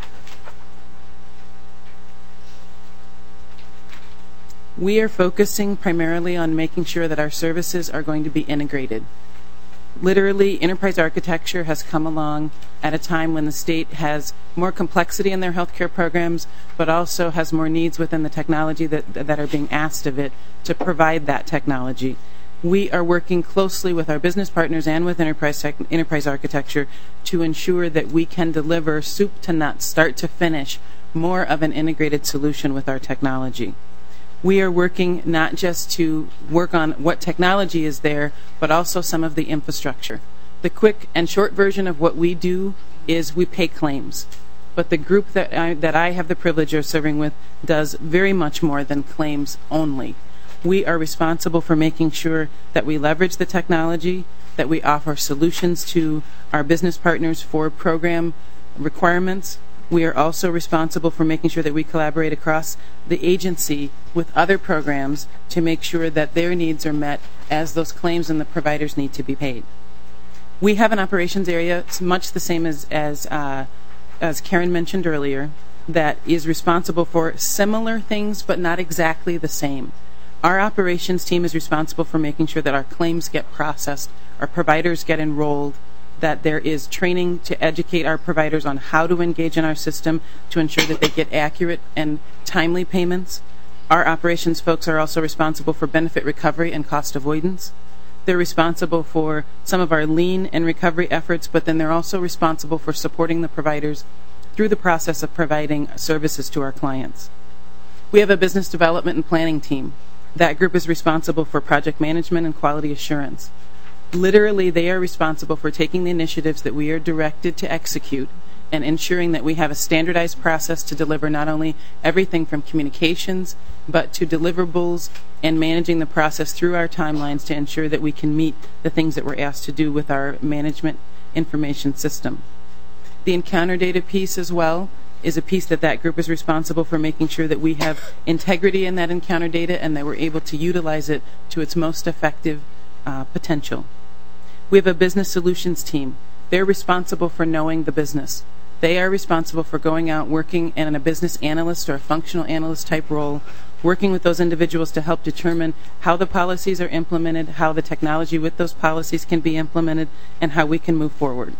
We are focusing primarily on making sure that our services are going to be integrated. Literally, enterprise architecture has come along at a time when the state has more complexity in their healthcare programs, but also has more needs within the technology that that are being asked of it to provide that technology. We are working closely with our business partners and with enterprise tech, enterprise architecture to ensure that we can deliver soup to nuts, start to finish, more of an integrated solution with our technology. We are working not just to work on what technology is there, but also some of the infrastructure. The quick and short version of what we do is we pay claims. But the group that I, that I have the privilege of serving with does very much more than claims only. We are responsible for making sure that we leverage the technology, that we offer solutions to our business partners for program requirements. We are also responsible for making sure that we collaborate across the agency with other programs to make sure that their needs are met as those claims and the providers need to be paid. We have an operations area, it's much the same as as, uh, as Karen mentioned earlier, that is responsible for similar things but not exactly the same. Our operations team is responsible for making sure that our claims get processed, our providers get enrolled, that there is training to educate our providers on how to engage in our system to ensure that they get accurate and timely payments. Our operations folks are also responsible for benefit recovery and cost avoidance. They're responsible for some of our lien and recovery efforts, but then they're also responsible for supporting the providers through the process of providing services to our clients. We have a business development and planning team. That group is responsible for project management and quality assurance. Literally, they are responsible for taking the initiatives that we are directed to execute and ensuring that we have a standardized process to deliver not only everything from communications, but to deliverables and managing the process through our timelines to ensure that we can meet the things that we're asked to do with our management information system. The encounter data piece as well is a piece that that group is responsible for, making sure that we have integrity in that encounter data and that we're able to utilize it to its most effective uh, potential. We have a business solutions team. They're responsible for knowing the business. They are responsible for going out, working in a business analyst or a functional analyst type role, working with those individuals to help determine how the policies are implemented, how the technology with those policies can be implemented, and how we can move forward.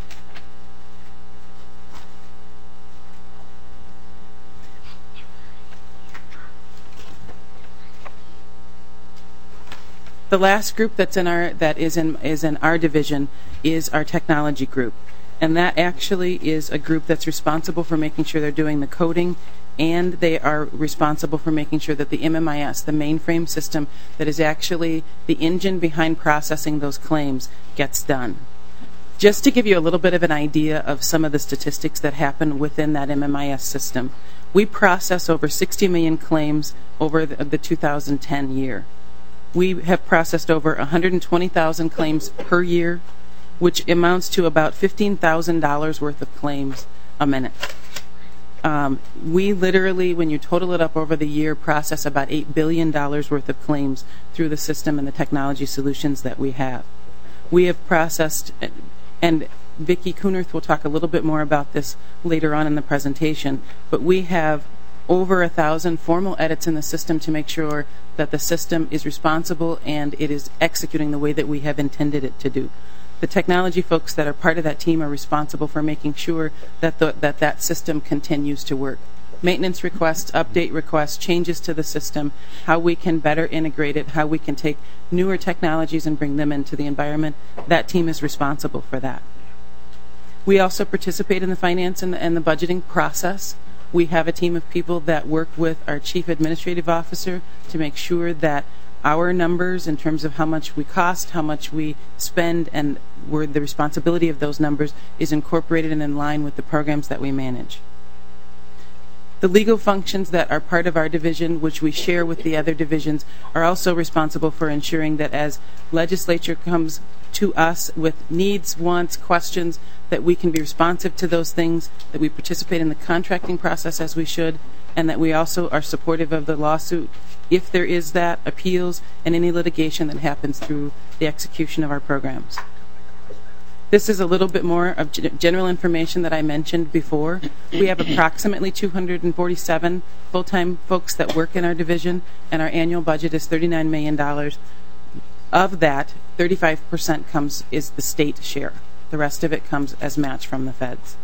The last group that's in our that is in is in our division is our technology group, and that actually is a group that's responsible for making sure they're doing the coding, and they are responsible for making sure that the M M I S, the mainframe system that is actually the engine behind processing those claims, gets done. Just to give you a little bit of an idea of some of the statistics that happen within that M M I S system, we process over sixty million claims over the, the two thousand ten year. We have processed over one hundred twenty thousand claims per year, which amounts to about fifteen thousand dollars worth of claims a minute. Um, we literally, when you total it up over the year, process about eight billion dollars worth of claims through the system and the technology solutions that we have. We have processed, and Vicki Kunerth will talk a little bit more about this later on in the presentation, but we have over a thousand formal edits in the system to make sure that the system is responsible and it is executing the way that we have intended it to do. The technology folks that are part of that team are responsible for making sure that the, that, that system continues to work. Maintenance requests, update requests, changes to the system, how we can better integrate it, how we can take newer technologies and bring them into the environment, that team is responsible for that. We also participate in the finance and the, and the budgeting process. We have a team of people that work with our chief administrative officer to make sure that our numbers in terms of how much we cost, how much we spend, and where the responsibility of those numbers is incorporated and in line with the programs that we manage. The legal functions that are part of our division, which we share with the other divisions, are also responsible for ensuring that as legislature comes to us with needs, wants, questions, that we can be responsive to those things, that we participate in the contracting process as we should, and that we also are supportive of the lawsuit if there is that, appeals, and any litigation that happens through the execution of our programs. This is a little bit more of general information that I mentioned before. We have approximately two hundred forty-seven full-time folks that work in our division, and our annual budget is thirty-nine million dollars. Of that, thirty-five percent comes is the state share. The rest of it comes as match from the feds.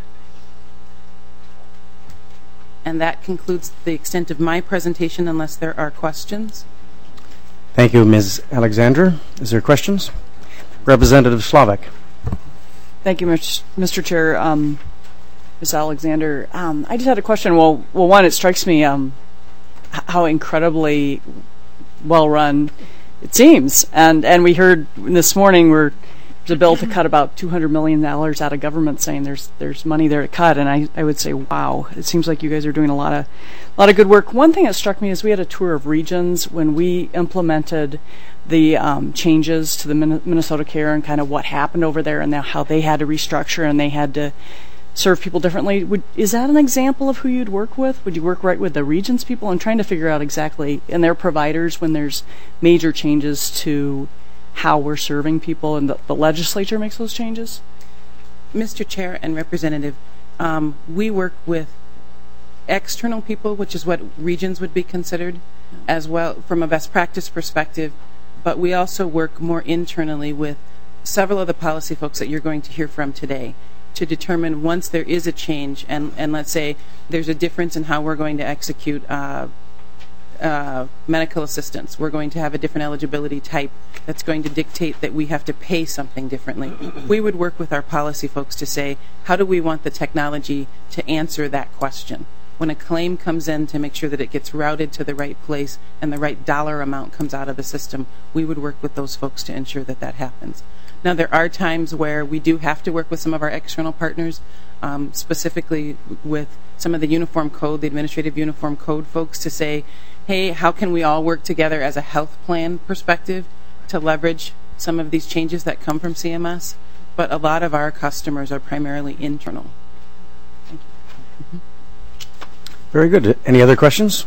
And that concludes the extent of my presentation, unless there are questions. Thank you, Miz Alexander. Is there questions? Representative Slavik. Thank you, Mister Chair. Um, Miz Alexander, um, I just had a question. Well, well, one, it strikes me um, how incredibly well run it seems, and and we heard this morning we're there's a bill to cut about two hundred million dollars out of government, saying there's there's money there to cut, and I, I would say, wow, it seems like you guys are doing a lot of a lot of good work. One thing that struck me is we had a tour of regions when we implemented the um, changes to the Minnesota Care and kind of what happened over there and how they had to restructure and they had to serve people differently. Would, is that an example of who you'd work with? Would you work right with the regions people and trying to figure out exactly, and their providers, when there's major changes to how we're serving people and the, the legislature makes those changes? Mister Chair and Representative, um, we work with external people, which is what regions would be considered, as well from a best practice perspective, but we also work more internally with several of the policy folks that you're going to hear from today to determine once there is a change and, and let's say there's a difference in how we're going to execute uh, Uh, medical assistance. We're going to have a different eligibility type that's going to dictate that we have to pay something differently. We would work with our policy folks to say, how do we want the technology to answer that question? When a claim comes in, to make sure that it gets routed to the right place and the right dollar amount comes out of the system, we would work with those folks to ensure that that happens. Now, there are times where we do have to work with some of our external partners, um, specifically with some of the uniform code, the administrative uniform code folks, to say, hey, how can we all work together as a health plan perspective to leverage some of these changes that come from C M S? But a lot of our customers are primarily internal. Thank you. Mm-hmm. Very good. Any other questions?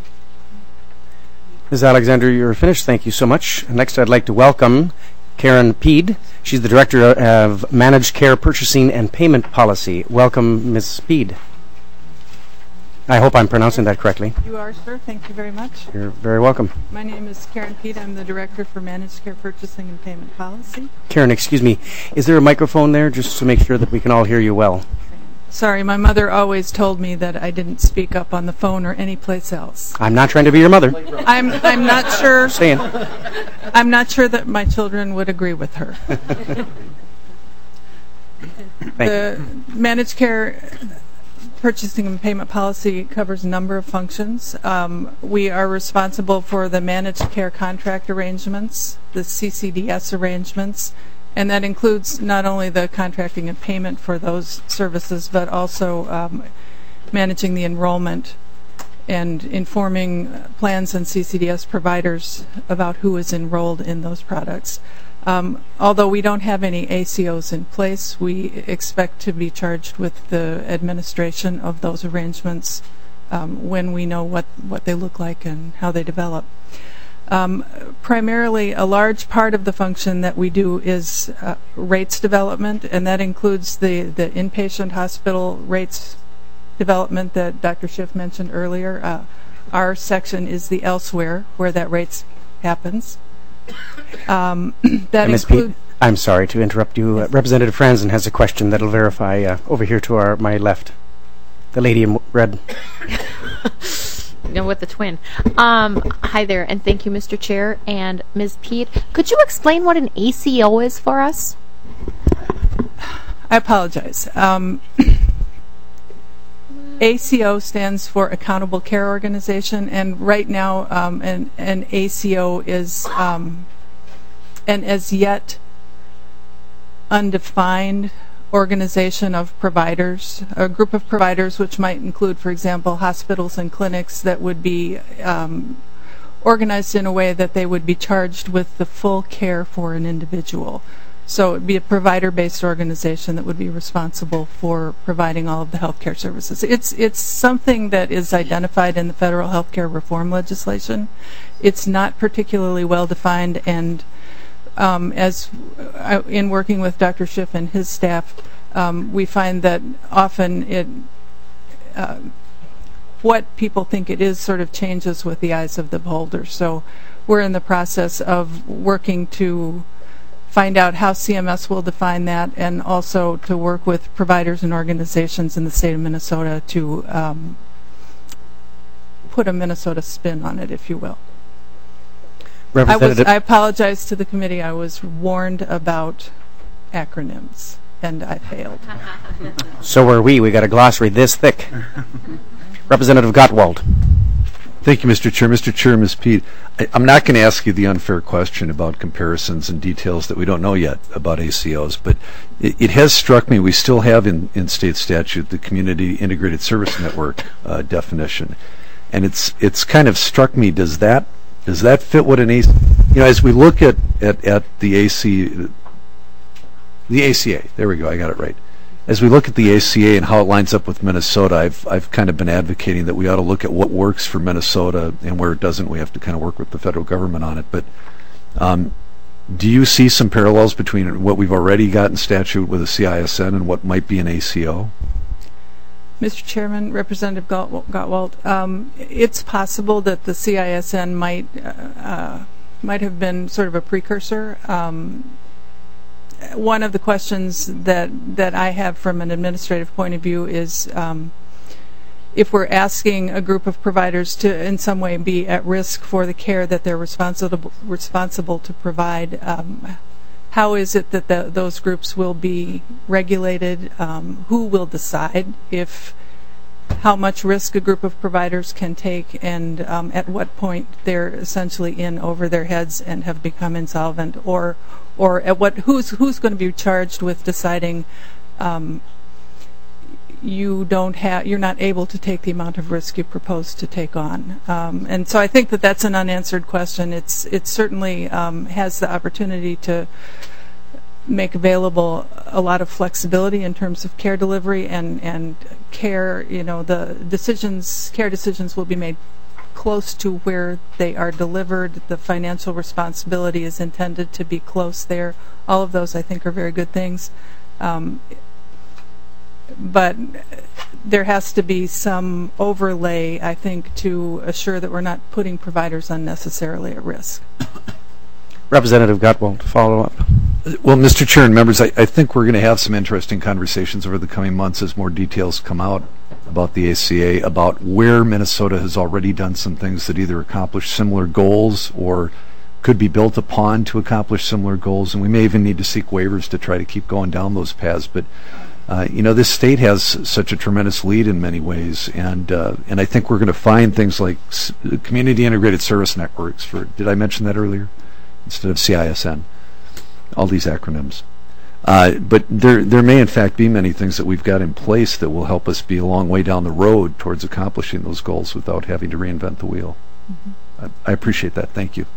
Miz Alexander, you're finished. Thank you so much. Next, I'd like to welcome Karen Peed. She's the Director of Managed Care Purchasing and Payment Policy. Welcome, Miz Peed. I hope I'm pronouncing that correctly. You are, sir. Thank you very much. You're very welcome. My name is Karen Peed. I'm the Director for Managed Care Purchasing and Payment Policy. Karen, excuse me. Is there a microphone there just to make sure that we can all hear you well? Sorry, my mother always told me that I didn't speak up on the phone or any place else. I'm not trying to be your mother. I'm I'm not sure. Saying. I'm not sure that my children would agree with her. The managed care purchasing and payment policy covers a number of functions. Um, we are responsible for the managed care contract arrangements, the C C D S arrangements, and that includes not only the contracting and payment for those services, but also um, managing the enrollment and informing plans and C C D S providers about who is enrolled in those products. Um, although we don't have any A C Os in place, we expect to be charged with the administration of those arrangements um, when we know what, what they look like and how they develop. Um, primarily, a large part of the function that we do is uh, rates development, and that includes the, the inpatient hospital rates development that Doctor Schiff mentioned earlier. Uh, our section is the elsewhere, where that rates happens. Um, that includes. I'm sorry to interrupt you. Uh, Representative Franzen has a question that'll verify uh, over here to our my left. The lady in red. You know, with the twin. Um, hi there, and thank you, Mister Chair. And Miz Peed, could you explain what an A C O is for us? I apologize. Um, A C O stands for Accountable Care Organization, and right now um, an, an A C O is um, an as yet undefined organization of providers, a group of providers which might include, for example, hospitals and clinics that would be um, organized in a way that they would be charged with the full care for an individual. So it would be a provider-based organization that would be responsible for providing all of the health care services. It's, it's something that is identified in the federal health care reform legislation. It's not particularly well defined, and Um, as uh, in working with Doctor Schiff and his staff, um, we find that often it, uh, what people think it is sort of changes with the eyes of the beholder. So we're in the process of working to find out how C M S will define that, and also to work with providers and organizations in the state of Minnesota to um, put a Minnesota spin on it, if you will. I, was, I apologize to the committee. I was warned about acronyms, and I failed. So were we. We got a glossary this thick. Representative Gottwald. Thank you, Mister Chair. Mister Chair, Miz Peed, I, I'm not going to ask you the unfair question about comparisons and details that we don't know yet about A C Os, but it, it has struck me we still have in, in state statute the Community Integrated Service Network uh, definition, and it's it's kind of struck me. Does that Does that fit what an A C, you know, as we look at, at, at the A C, the A C A, there we go, I got it right. As we look at the A C A and how it lines up with Minnesota, I've, I've kind of been advocating that we ought to look at what works for Minnesota, and where it doesn't, we have to kind of work with the federal government on it. But um, do you see some parallels between what we've already got in statute with a C I S N and what might be an A C O? Mister Chairman, Representative Gottwald, um, it's possible that the C I S N might uh, might have been sort of a precursor. Um, one of the questions that that I have from an administrative point of view is um, if we're asking a group of providers to in some way be at risk for the care that they're responsible responsible to provide. Um, How is it that the, those groups will be regulated? Um, who will decide if how much risk a group of providers can take, and um, at what point they're essentially in over their heads and have become insolvent, or or at what who's who's going to be charged with deciding um, you don't have you're not able to take the amount of risk you propose to take on. Um, and so I think that that's an unanswered question. It's it certainly um, has the opportunity to make available a lot of flexibility in terms of care delivery and, and care, you know, the decisions, care decisions will be made close to where they are delivered. The financial responsibility is intended to be close there. All of those, I think, are very good things. Um, but there has to be some overlay, I think, to assure that we're not putting providers unnecessarily at risk. Representative Gutwald, to follow up. Well, Mister Chair and members, I, I think we're going to have some interesting conversations over the coming months as more details come out about the A C A, about where Minnesota has already done some things that either accomplish similar goals or could be built upon to accomplish similar goals, and we may even need to seek waivers to try to keep going down those paths. But uh, you know, this state has such a tremendous lead in many ways, and uh, and I think we're going to find things like s- community integrated service networks. For did I mention that earlier? Instead of C I S N, all these acronyms. Uh, but there there may in fact be many things that we've got in place that will help us be a long way down the road towards accomplishing those goals without having to reinvent the wheel. Mm-hmm. I, I appreciate that. Thank you.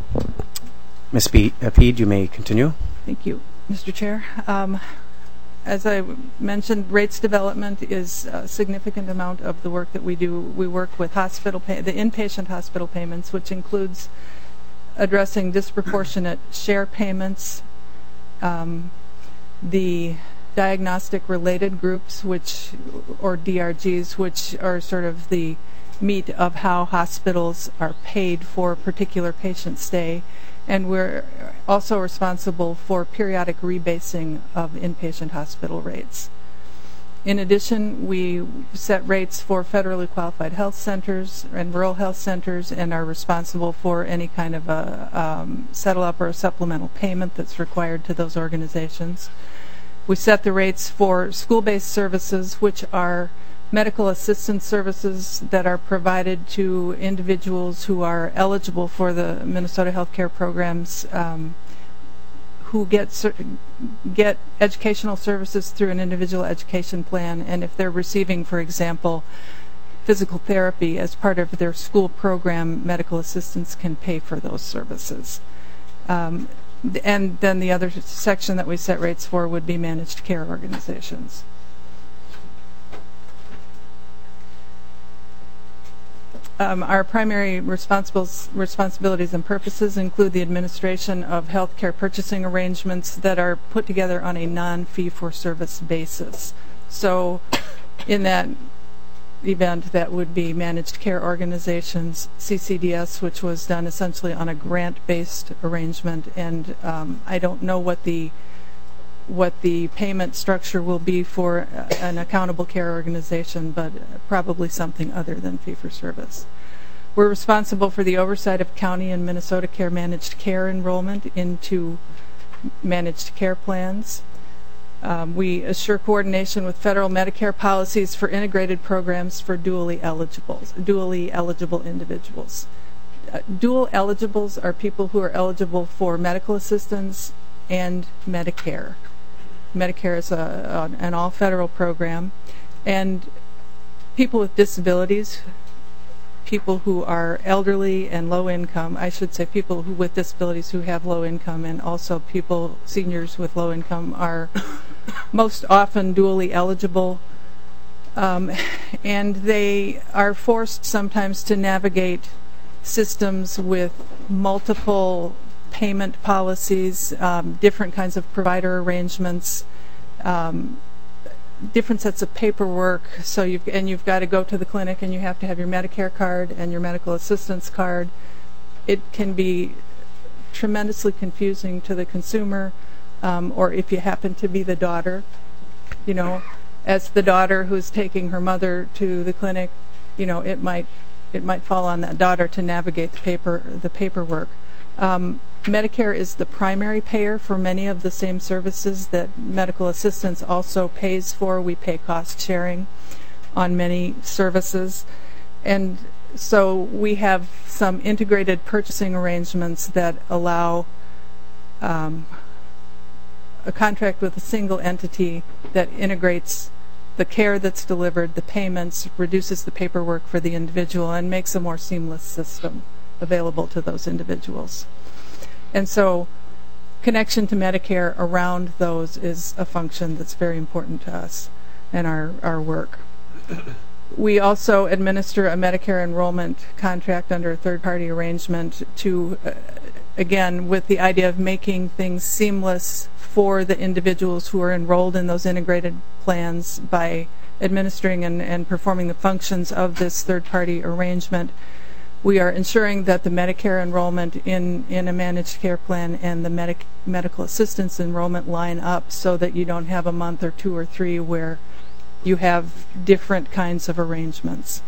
Miz Peed, you may continue. Thank you, Mister Chair. Um, as I mentioned, rates development is a significant amount of the work that we do. We work with hospital pay- the inpatient hospital payments, which includes addressing disproportionate share payments, um, the diagnostic related groups, which or D R Gs, which are sort of the meat of how hospitals are paid for a particular patient stay, and we're also responsible for periodic rebasing of inpatient hospital rates. In addition, we set rates for federally qualified health centers and rural health centers and are responsible for any kind of a um, settle-up or a supplemental payment that's required to those organizations. We set the rates for school-based services, which are medical assistance services that are provided to individuals who are eligible for the Minnesota healthcare programs, um, who get get educational services through an individual education plan, and if they're receiving, for example, physical therapy as part of their school program, medical assistants can pay for those services. Um, and then the other section that we set rates for would be managed care organizations. Um, our primary responsibilities and purposes include the administration of healthcare purchasing arrangements that are put together on a non-fee-for-service basis. So in that event, that would be managed care organizations, C C D S, which was done essentially on a grant-based arrangement, and um, I don't know what the what the payment structure will be for an accountable care organization, but probably something other than fee-for-service. We're responsible for the oversight of county and Minnesota Care managed care enrollment into managed care plans. Um, we assure coordination with federal Medicare policies for integrated programs for dually eligible, dually eligible individuals. Uh, dual eligibles are people who are eligible for medical assistance and Medicare. Medicare is a, a, an all-federal program, and people with disabilities, people who are elderly and low income, I should say people who with disabilities who have low income, and also people, seniors with low income, are most often dually eligible, um, and they are forced sometimes to navigate systems with multiple payment policies, um, different kinds of provider arrangements, um, different sets of paperwork. So you've and you've got to go to the clinic, and you have to have your Medicare card and your medical assistance card. It can be tremendously confusing to the consumer, um, or if you happen to be the daughter, you know, as the daughter who's taking her mother to the clinic, you know, it might it might fall on that daughter to navigate the paper the paperwork. Um, Medicare is the primary payer for many of the same services that medical assistance also pays for. We pay cost sharing. on many services. And so we have some integrated purchasing arrangements that allow um, a contract with a single entity that integrates the care that's delivered, the payments, reduces the paperwork for the individual, and makes a more seamless system available to those individuals. And so connection to Medicare around those is a function that's very important to us and our, our work. We also administer a Medicare enrollment contract under a third-party arrangement to, uh, again, with the idea of making things seamless for the individuals who are enrolled in those integrated plans by administering and, and performing the functions of this third-party arrangement. We are ensuring that the Medicare enrollment in, in a managed care plan and the medic, medical assistance enrollment line up so that you don't have a month or two or three where you have different kinds of arrangements.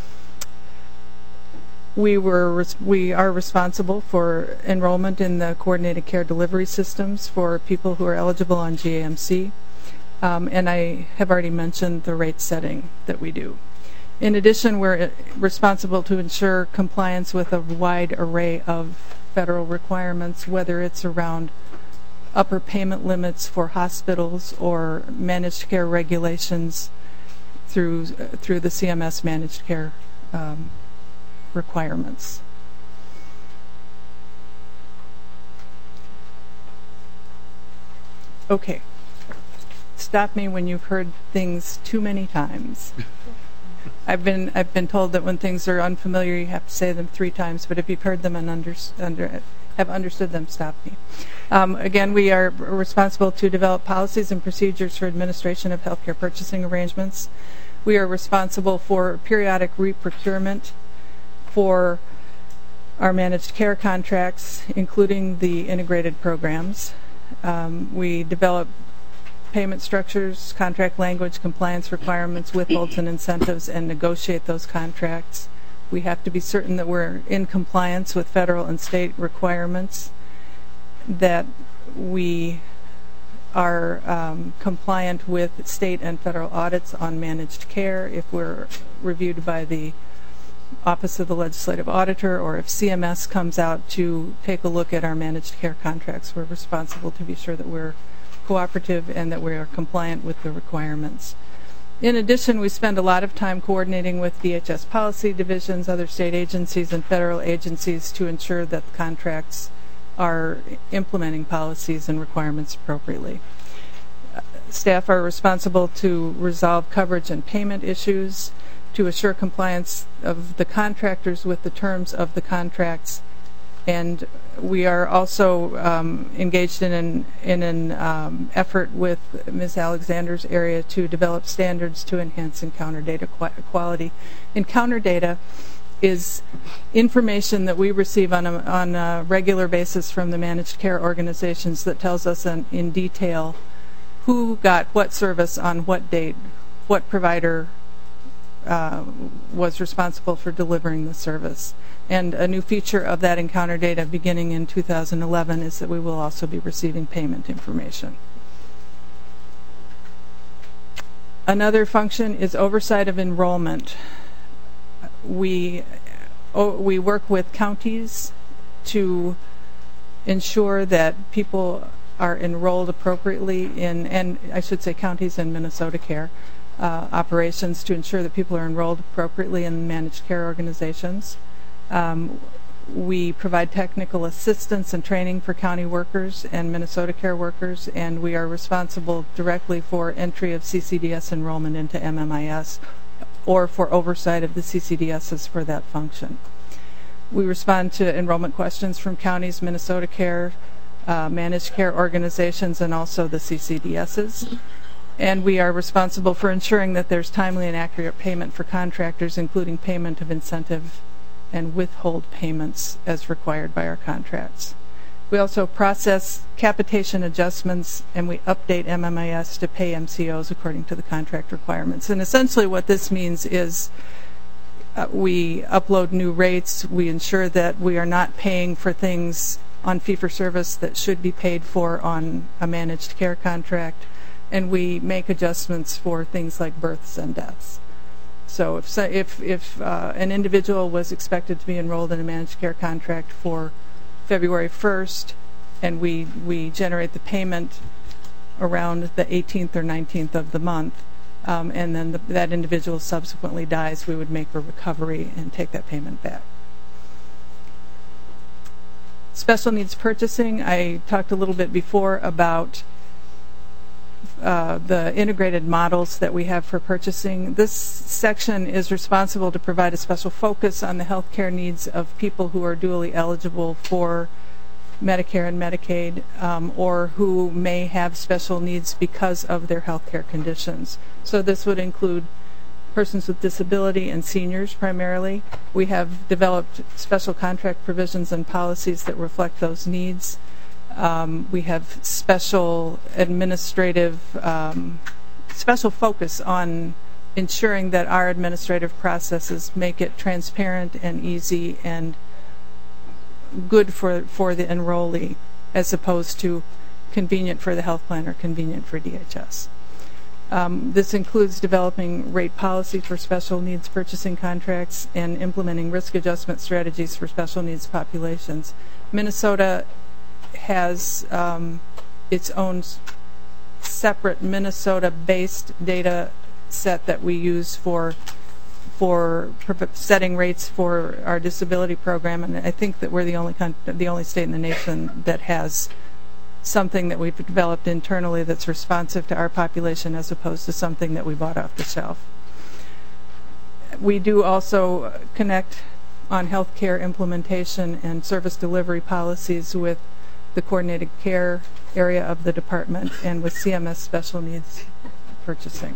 We were we are responsible for enrollment in the coordinated care delivery systems for people who are eligible on G A M C, um, and I have already mentioned the rate setting that we do. In addition, we're responsible to ensure compliance with a wide array of federal requirements, whether it's around upper payment limits for hospitals or managed care regulations through uh, through the C M S managed care um, requirements. Okay. Stop me when you've heard things too many times. I've been I've been told that when things are unfamiliar, you have to say them three times. But if you've heard them and under, under have understood them, stop me. Um, again, we are responsible to develop policies and procedures for administration of healthcare purchasing arrangements. We are responsible for periodic reprocurement for our managed care contracts, including the integrated programs. Um, we develop payment structures, contract language, compliance requirements, withholds and incentives, and negotiate those contracts. We have to be certain that we're in compliance with federal and state requirements, that we are um, compliant with state and federal audits on managed care if we're reviewed by the Office of the Legislative Auditor, or if C M S comes out to take a look at our managed care contracts. We're responsible to be sure that we're cooperative and that we are compliant with the requirements. In addition, we spend a lot of time coordinating with D H S policy divisions, other state agencies, and federal agencies to ensure that the contracts are implementing policies and requirements appropriately. Uh, staff are responsible to resolve coverage and payment issues, to assure compliance of the contractors with the terms of the contracts, and we are also um, engaged in an, in an um, effort with Miz Alexander's area to develop standards to enhance encounter data qu quality. Encounter data is information that we receive on a, on a regular basis from the managed care organizations that tells us in, in detail who got what service on what date, what provider uh, was responsible for delivering the service. And a new feature of that encounter data beginning in two thousand eleven is that we will also be receiving payment information. Another function is oversight of enrollment. We, oh, we work with counties to ensure that people are enrolled appropriately in, and I should say counties and Minnesota Care uh, operations, to ensure that people are enrolled appropriately in managed care organizations. Um, we provide technical assistance and training for county workers and Minnesota Care workers, and we are responsible directly for entry of C C D S enrollment into M M I S or for oversight of the C C D Ss for that function. We respond to enrollment questions from counties, Minnesota Care, uh, managed care organizations, and also the C C D Ss. And we are responsible for ensuring that there's timely and accurate payment for contractors, including payment of incentive and withhold payments as required by our contracts. We also process capitation adjustments, and we update M M I S to pay M C Os according to the contract requirements. And essentially what this means is uh, we upload new rates, we ensure that we are not paying for things on fee-for-service that should be paid for on a managed care contract, and we make adjustments for things like births and deaths. So if so, if, if uh, an individual was expected to be enrolled in a managed care contract for February first, and we, we generate the payment around the eighteenth or nineteenth of the month, um, and then the, that individual subsequently dies, we would make a recovery and take that payment back. Special needs purchasing, I talked a little bit before about uh, the integrated models that we have for purchasing. This section is responsible to provide a special focus on the health care needs of people who are dually eligible for Medicare and Medicaid, um, or who may have special needs because of their health care conditions. So this would include persons with disability and seniors primarily. We have developed special contract provisions and policies that reflect those needs. Um, we have special administrative, um, special focus on ensuring that our administrative processes make it transparent and easy and good for, for the enrollee, as opposed to convenient for the health plan or convenient for D H S. Um, this includes developing rate policy for special needs purchasing contracts and implementing risk adjustment strategies for special needs populations. Minnesota has um, its own separate Minnesota-based data set that we use for for setting rates for our disability program, and I think that we're the only con the only state in the nation that has something that we've developed internally that's responsive to our population, as opposed to something that we bought off the shelf. We do also connect on healthcare implementation and service delivery policies with the coordinated care area of the department and with C M S special needs purchasing.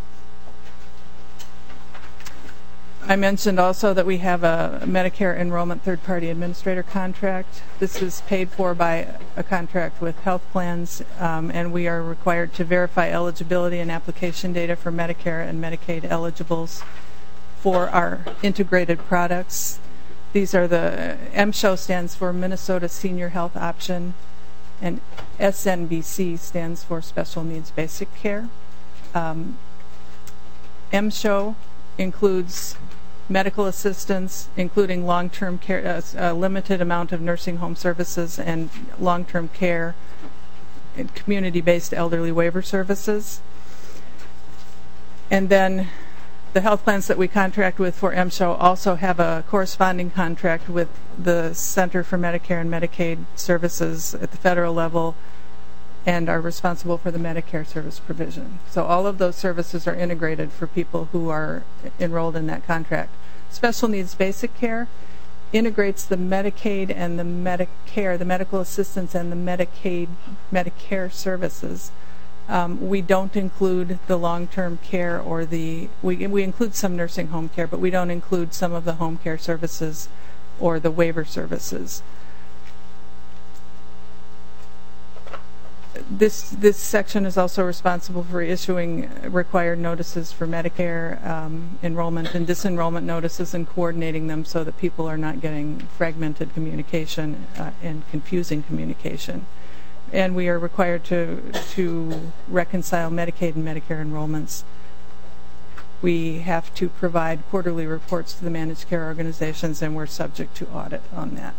I mentioned also that we have a Medicare enrollment third-party administrator contract. This is paid for by a contract with health plans, um, and we are required to verify eligibility and application data for Medicare and Medicaid eligibles for our integrated products. These are the, M S H O stands for Minnesota Senior Health Option, and S N B C stands for Special Needs Basic Care. Um, M S H O includes medical assistance, including long-term care, uh, a limited amount of nursing home services and long-term care and community-based elderly waiver services. And then the health plans that we contract with for M S H O also have a corresponding contract with the Center for Medicare and Medicaid Services at the federal level, and are responsible for the Medicare service provision. So all of those services are integrated for people who are enrolled in that contract. Special Needs Basic Care integrates the Medicaid and the Medicare, the medical assistance and the Medicaid, Medicare services. Um, we don't include the long-term care or the, we, we include some nursing home care, but we don't include some of the home care services or the waiver services. This this section is also responsible for issuing required notices for Medicare um, enrollment and disenrollment notices and coordinating them so that people are not getting fragmented communication uh, and confusing communication. And we are required to to reconcile Medicaid and Medicare enrollments. We have to provide quarterly reports to the managed care organizations, and we're subject to audit on that.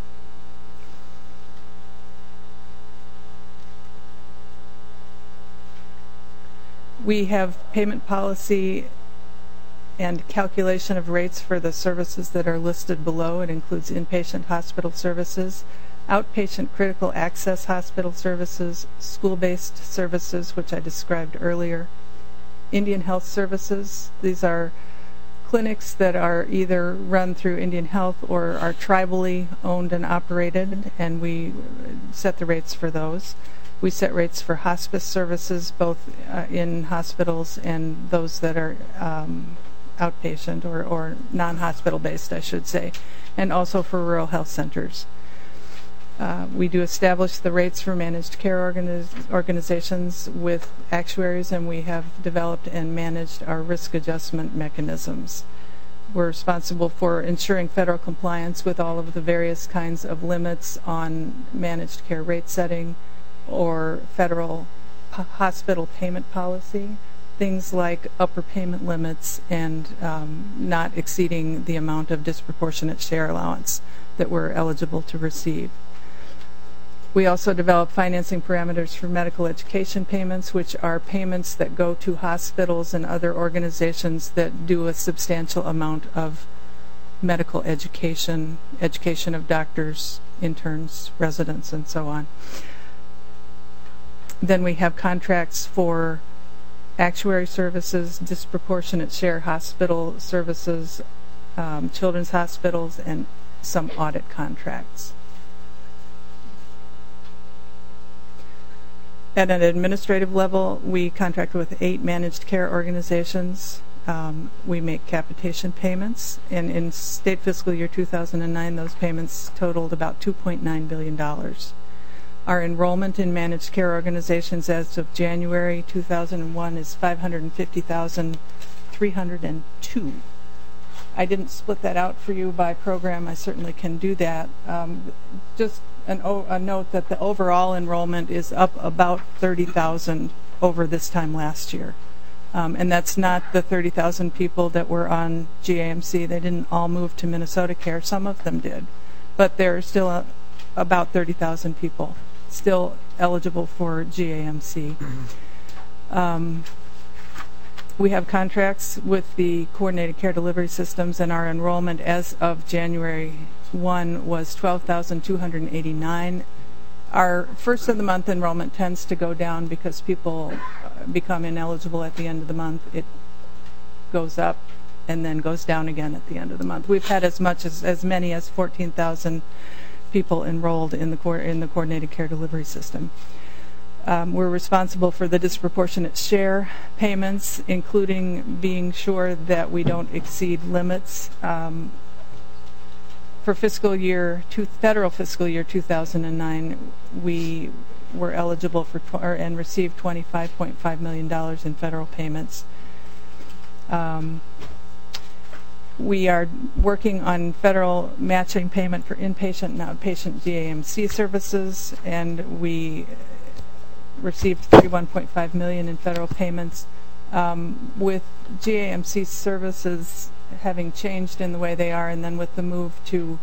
We have payment policy and calculation of rates for the services that are listed below. It includes inpatient hospital services, outpatient critical access hospital services, school-based services, which I described earlier, Indian Health Services. These are clinics that are either run through Indian Health or are tribally owned and operated, and we set the rates for those. We set rates for hospice services, both uh, in hospitals and those that are um, outpatient or, or non-hospital based, I should say, and also for rural health centers. Uh, we do establish the rates for managed care organiz organizations with actuaries, and we have developed and managed our risk adjustment mechanisms. We're responsible for ensuring federal compliance with all of the various kinds of limits on managed care rate setting or federal hospital payment policy, things like upper payment limits and um, not exceeding the amount of disproportionate share allowance that we're eligible to receive. We also develop financing parameters for medical education payments, which are payments that go to hospitals and other organizations that do a substantial amount of medical education, education of doctors, interns, residents, and so on. Then we have contracts for actuary services, disproportionate share hospital services, um, children's hospitals, and some audit contracts. At an administrative level, we contract with eight managed care organizations. Um, we make capitation payments, and in state fiscal year two thousand nine, those payments totaled about two point nine billion dollars. Our enrollment in managed care organizations as of January two thousand one is five hundred fifty thousand three hundred two. I didn't split that out for you by program. I certainly can do that. Um, just an o a note that the overall enrollment is up about thirty thousand over this time last year. Um, and that's not the thirty thousand people that were on G A M C. They didn't all move to Minnesota Care. Some of them did. But there are still a, about thirty thousand people still eligible for G A M C. Um, we have contracts with the coordinated care delivery systems, and our enrollment as of January first was twelve thousand two hundred eighty-nine. Our first of the month enrollment tends to go down because people become ineligible at the end of the month. It goes up and then goes down again at the end of the month. We've had as much as as many as fourteen thousand people enrolled in the co in the coordinated care delivery system. Um, we're responsible for the disproportionate share payments, including being sure that we don't exceed limits. Um, for fiscal year, two, federal fiscal year two thousand nine, we were eligible for tw or, and received twenty-five point five million dollars in federal payments. Um, We are working on federal matching payment for inpatient and outpatient G A M C services, and we received thirty-one point five million dollars in federal payments. Um, with G A M C services having changed in the way they are, and then with the move to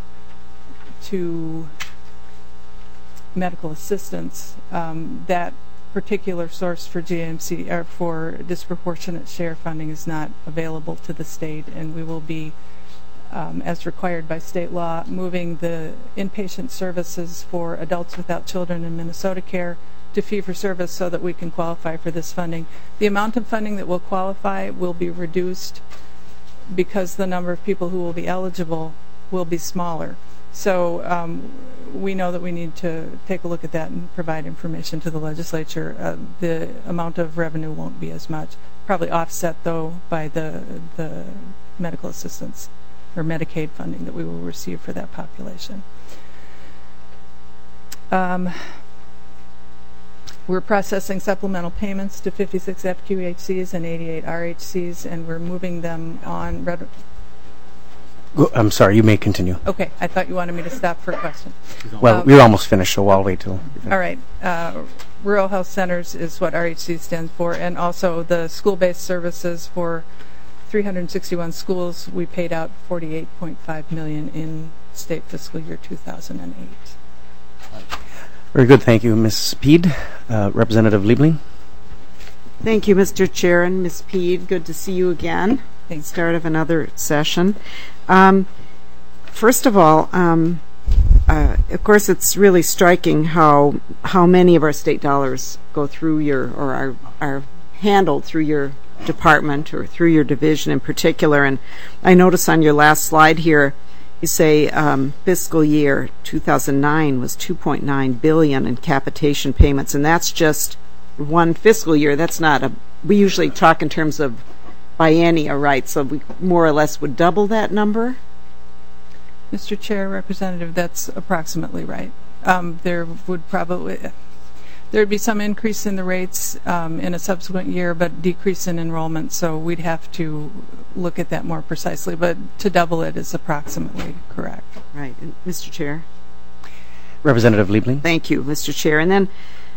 to medical assistance, um, that particular source for G A M C or for disproportionate share funding is not available to the state, and we will be, um, as required by state law, moving the inpatient services for adults without children in Minnesota Care to fee-for-service so that we can qualify for this funding. The amount of funding that will qualify will be reduced because the number of people who will be eligible will be smaller. So um, we know that we need to take a look at that and provide information to the legislature. Uh, the amount of revenue won't be as much, probably offset though by the the medical assistance or Medicaid funding that we will receive for that population. Um, we're processing supplemental payments to fifty-six F Q H Cs and eighty-eight R H Cs, and we're moving them on. Red I'm sorry, you may continue. Okay, I thought you wanted me to stop for a question. Well, um, we're almost finished, so I'll wait till. All right. Uh, Rural Health Centers is what R H C stands for, and also the school-based services for three hundred sixty-one schools. We paid out forty-eight point five million dollars in state fiscal year two thousand eight. Very good, thank you, Miz Peed. Uh, Representative Liebling. Thank you, Mister Chair and Miz Peed. Good to see you again. Thanks. Start of another session. Um, first of all, um, uh, of course, it's really striking how how many of our state dollars go through your or are are handled through your department or through your division in particular. And I notice on your last slide here, you say um, fiscal year two thousand nine was two point nine billion dollars in capitation payments, and that's just one fiscal year. That's not a. We usually talk in terms of biennia, right? So we more or less would double that number? Mister Chair, Representative, that's approximately right. Um, there would probably there would be some increase in the rates um, in a subsequent year, but decrease in enrollment. So we'd have to look at that more precisely. But to double it is approximately correct. Right, and Mister Chair. Representative Liebling. Thank you, Mister Chair. And then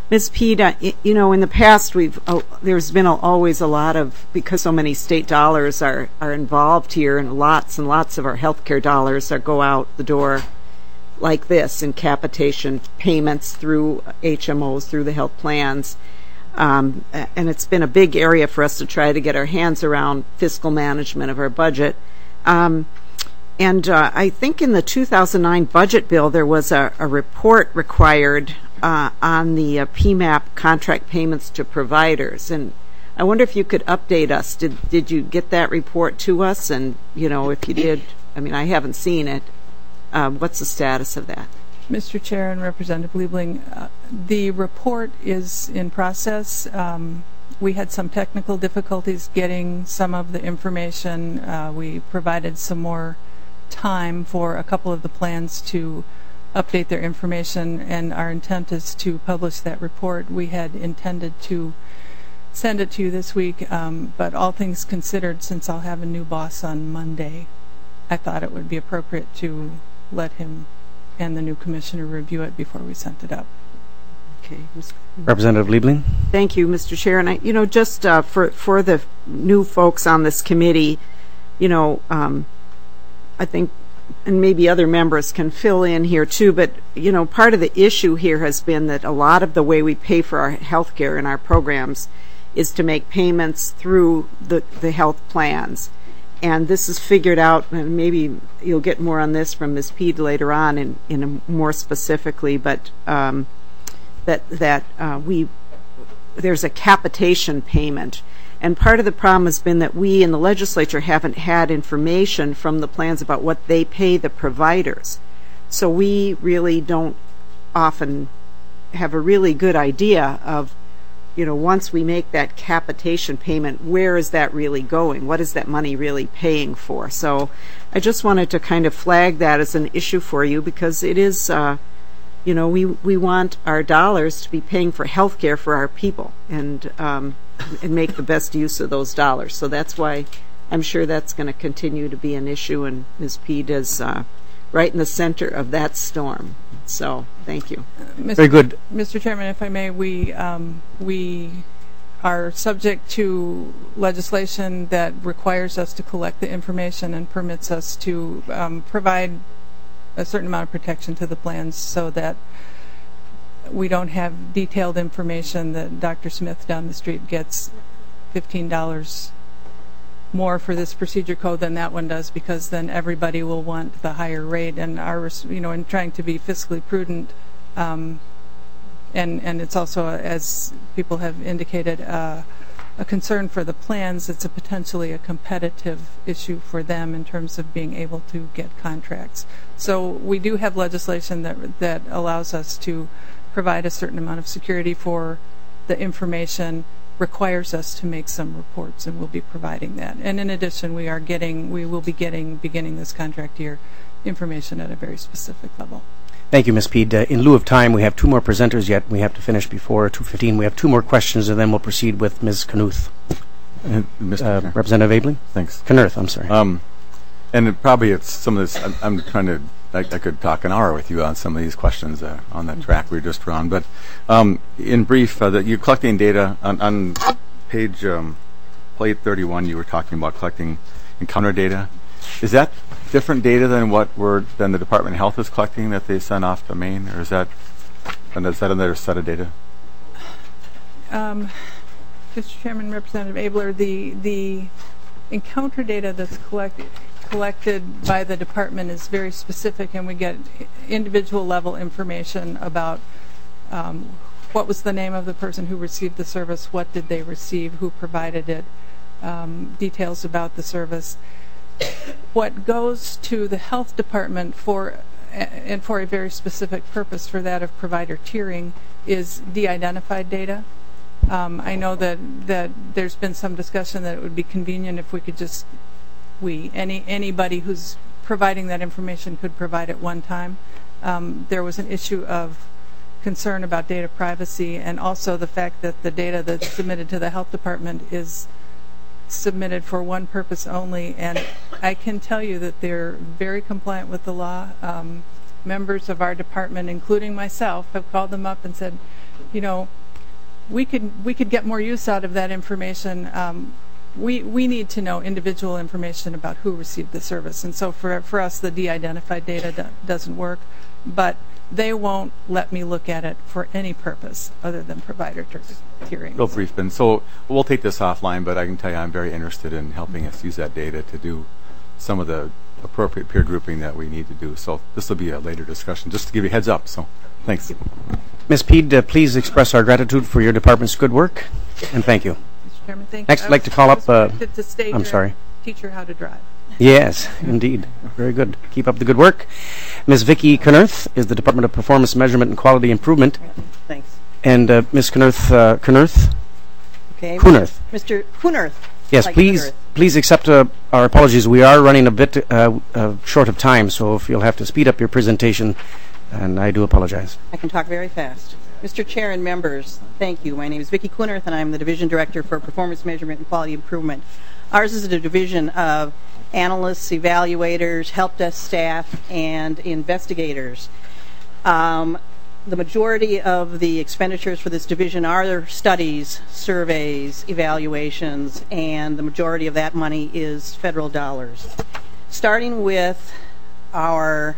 Miz Peed, uh, y- you know, in the past, we've oh, there's been a, always a lot of, because so many state dollars are, are involved here, and lots and lots of our healthcare dollars are go out the door like this in capitation payments through H M Os, through the health plans. Um, and it's been a big area for us to try to get our hands around fiscal management of our budget. Um, and uh, I think in the two thousand nine budget bill, there was a, a report required uh, on the uh, P MAP contract payments to providers. And I wonder if you could update us. Did did you get that report to us? And, you know, if you did, I mean, I haven't seen it. Um, what's the status of that? Mister Chair and Representative Liebling, uh, the report is in process. Um, we had some technical difficulties getting some of the information. Uh, we provided some more time for a couple of the plans to update their information, and our intent is to publish that report. We had intended to send it to you this week, um, but all things considered, since I'll have a new boss on Monday, I thought it would be appropriate to let him and the new commissioner review it before we sent it up. Okay. Representative Liebling. Thank you, Mister Chair. And I, you know, just uh, for for the new folks on this committee, you know, um, I think, and maybe other members can fill in here too, but you know, part of the issue here has been that a lot of the way we pay for our health care and our programs is to make payments through the the health plans. And this is figured out, and maybe you'll get more on this from Miz Peed later on, in, in a more specifically, but um, that that uh, we there's a capitation payment, and part of the problem has been that we in the legislature haven't had information from the plans about what they pay the providers, so we really don't often have a really good idea of, you know, once we make that capitation payment, where is that really going? What is that money really paying for? So I just wanted to kind of flag that as an issue for you, because it is, uh, you know, we, we want our dollars to be paying for health care for our people, and, um, and make the best use of those dollars. So that's why I'm sure that's going to continue to be an issue, and Miz Peed is uh, right in the center of that storm. So, thank you. Mister Very good. Mister Chairman, if I may, we um, we are subject to legislation that requires us to collect the information and permits us to um, provide a certain amount of protection to the plans, so that we don't have detailed information that Doctor Smith down the street gets fifteen dollars more for this procedure code than that one does, because then everybody will want the higher rate. And our, you know, in trying to be fiscally prudent, um, and and it's also, as people have indicated, uh, a concern for the plans. It's a potentially a competitive issue for them in terms of being able to get contracts. So we do have legislation that that allows us to provide a certain amount of security for the information, requires us to make some reports, and we'll be providing that. And in addition, we are getting, we will be getting, beginning this contract year, information at a very specific level. Thank you, Miz Peed. Uh, in lieu of time, we have two more presenters yet. We have to finish before two fifteen. We have two more questions, and then we'll proceed with Miz Knuth. Uh, Mister Uh, Representative Abley? Thanks. Knuth, I'm sorry. Um, and it probably it's some of this, I'm, I'm trying to, I, I could talk an hour with you on some of these questions uh, on the track we were just on. But um, in brief, uh, that you're collecting data on, on page um, plate thirty-one, you were talking about collecting encounter data. Is that different data than what we're, than the Department of Health is collecting that they send off to Maine, or is that, and is that another set of data? Um, Mister Chairman, Representative Abler, the the encounter data that's collected collected by the department is very specific, and we get individual level information about um, what was the name of the person who received the service, what did they receive, who provided it, um, details about the service. What goes to the health department for, and for a very specific purpose, for that of provider tiering, is de-identified data. Um, I know that, that there's been some discussion that it would be convenient if we could just, we, any anybody who's providing that information could provide at one time. Um, there was an issue of concern about data privacy, and also the fact that the data that's submitted to the health department is submitted for one purpose only, and I can tell you that they're very compliant with the law. Um, members of our department, including myself, have called them up and said, you know, we could we could get more use out of that information. Um, we we need to know individual information about who received the service, and so for for us, the de-identified data do, doesn't work. But they won't let me look at it for any purpose other than provider hearings. Real brief, Ben. So we'll take this offline, but I can tell you I'm very interested in helping us use that data to do some of the appropriate peer grouping that we need to do. So this will be a later discussion, just to give you a heads up. So thanks. Miz Peed, uh, please express our gratitude for your department's good work, and thank you. Mister Chairman, thank Next, you. I'd like to call up... Uh, to stay I'm here sorry. and teach her how to drive. Yes, indeed. Very good. Keep up the good work. Miz Vicki Knerth is the Department of Performance Measurement and Quality Improvement. Thanks. And uh, Miz Knerth, uh, Knerth? Okay. Knerth. Mister Knerth. Yes, like please Knerth. please accept uh, our apologies. We are running a bit uh, uh, short of time, so if you'll have to speed up your presentation, and I do apologize. I can talk very fast. Mister Chair and members, thank you. My name is Vicki Knerth, and I'm the Division Director for Performance Measurement and Quality Improvement. Ours is a division of analysts, evaluators, help desk staff, and investigators. Um, the majority of the expenditures for this division are studies, surveys, evaluations, and the majority of that money is federal dollars. Starting with our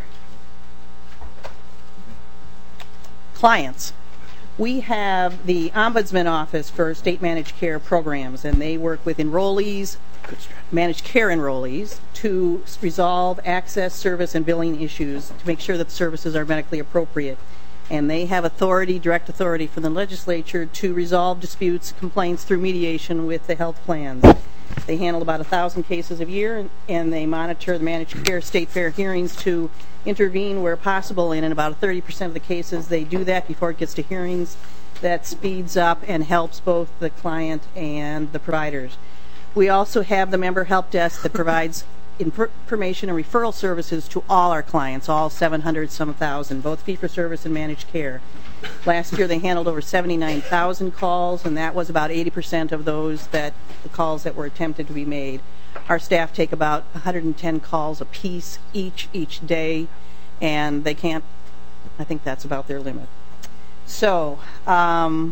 clients. We have the Ombudsman Office for State Managed Care Programs, and they work with enrollees, managed care enrollees, to resolve access, service, and billing issues to make sure that the services are medically appropriate. And they have authority, direct authority from the legislature to resolve disputes, complaints through mediation with the health plans. They handle about a thousand cases a year, and, and they monitor the managed care state fair hearings to intervene where possible, and in about thirty percent of the cases they do that before it gets to hearings. That speeds up and helps both the client and the providers. We also have the member help desk that provides information and referral services to all our clients, all seven hundred some thousand, both fee-for-service and managed care. Last year they handled over seventy-nine thousand calls, and that was about eighty percent of those that the calls that were attempted to be made. Our staff take about one hundred ten calls a piece each each day, and they can't, I think that's about their limit. So, um,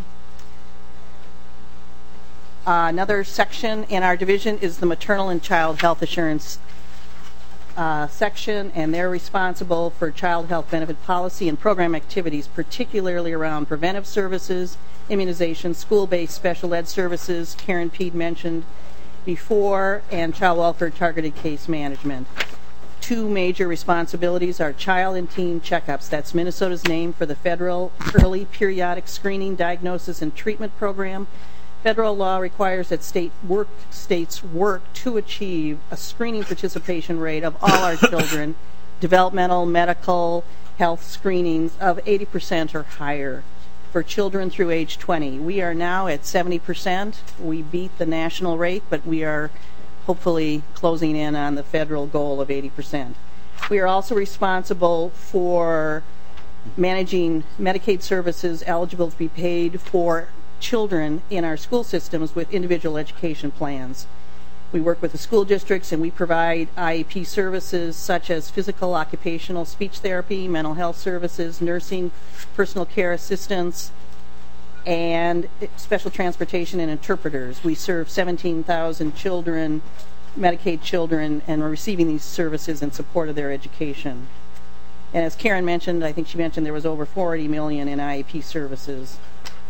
uh, another section in our division is the maternal and child health assurance uh, section, and they're responsible for child health benefit policy and program activities, particularly around preventive services, immunization, school-based special ed services, Karen Peed mentioned before, and child welfare targeted case management. Two major responsibilities are child and teen checkups. That's Minnesota's name for the Federal Early Periodic Screening, Diagnosis, and Treatment Program. Federal law requires that state work, states work to achieve a screening participation rate of all our children, developmental, medical, health screenings of eighty percent or higher for children through age twenty. We are now at seventy percent. We beat the national rate, but we are hopefully closing in on the federal goal of eighty percent. We are also responsible for managing Medicaid services eligible to be paid for children in our school systems with individual education plans. We work with the school districts, and we provide I E P services such as physical, occupational, speech therapy, mental health services, nursing, personal care assistance, and special transportation and interpreters. We serve seventeen thousand children, Medicaid children, and are receiving these services in support of their education. And as Karen mentioned, I think she mentioned there was over forty million in I E P services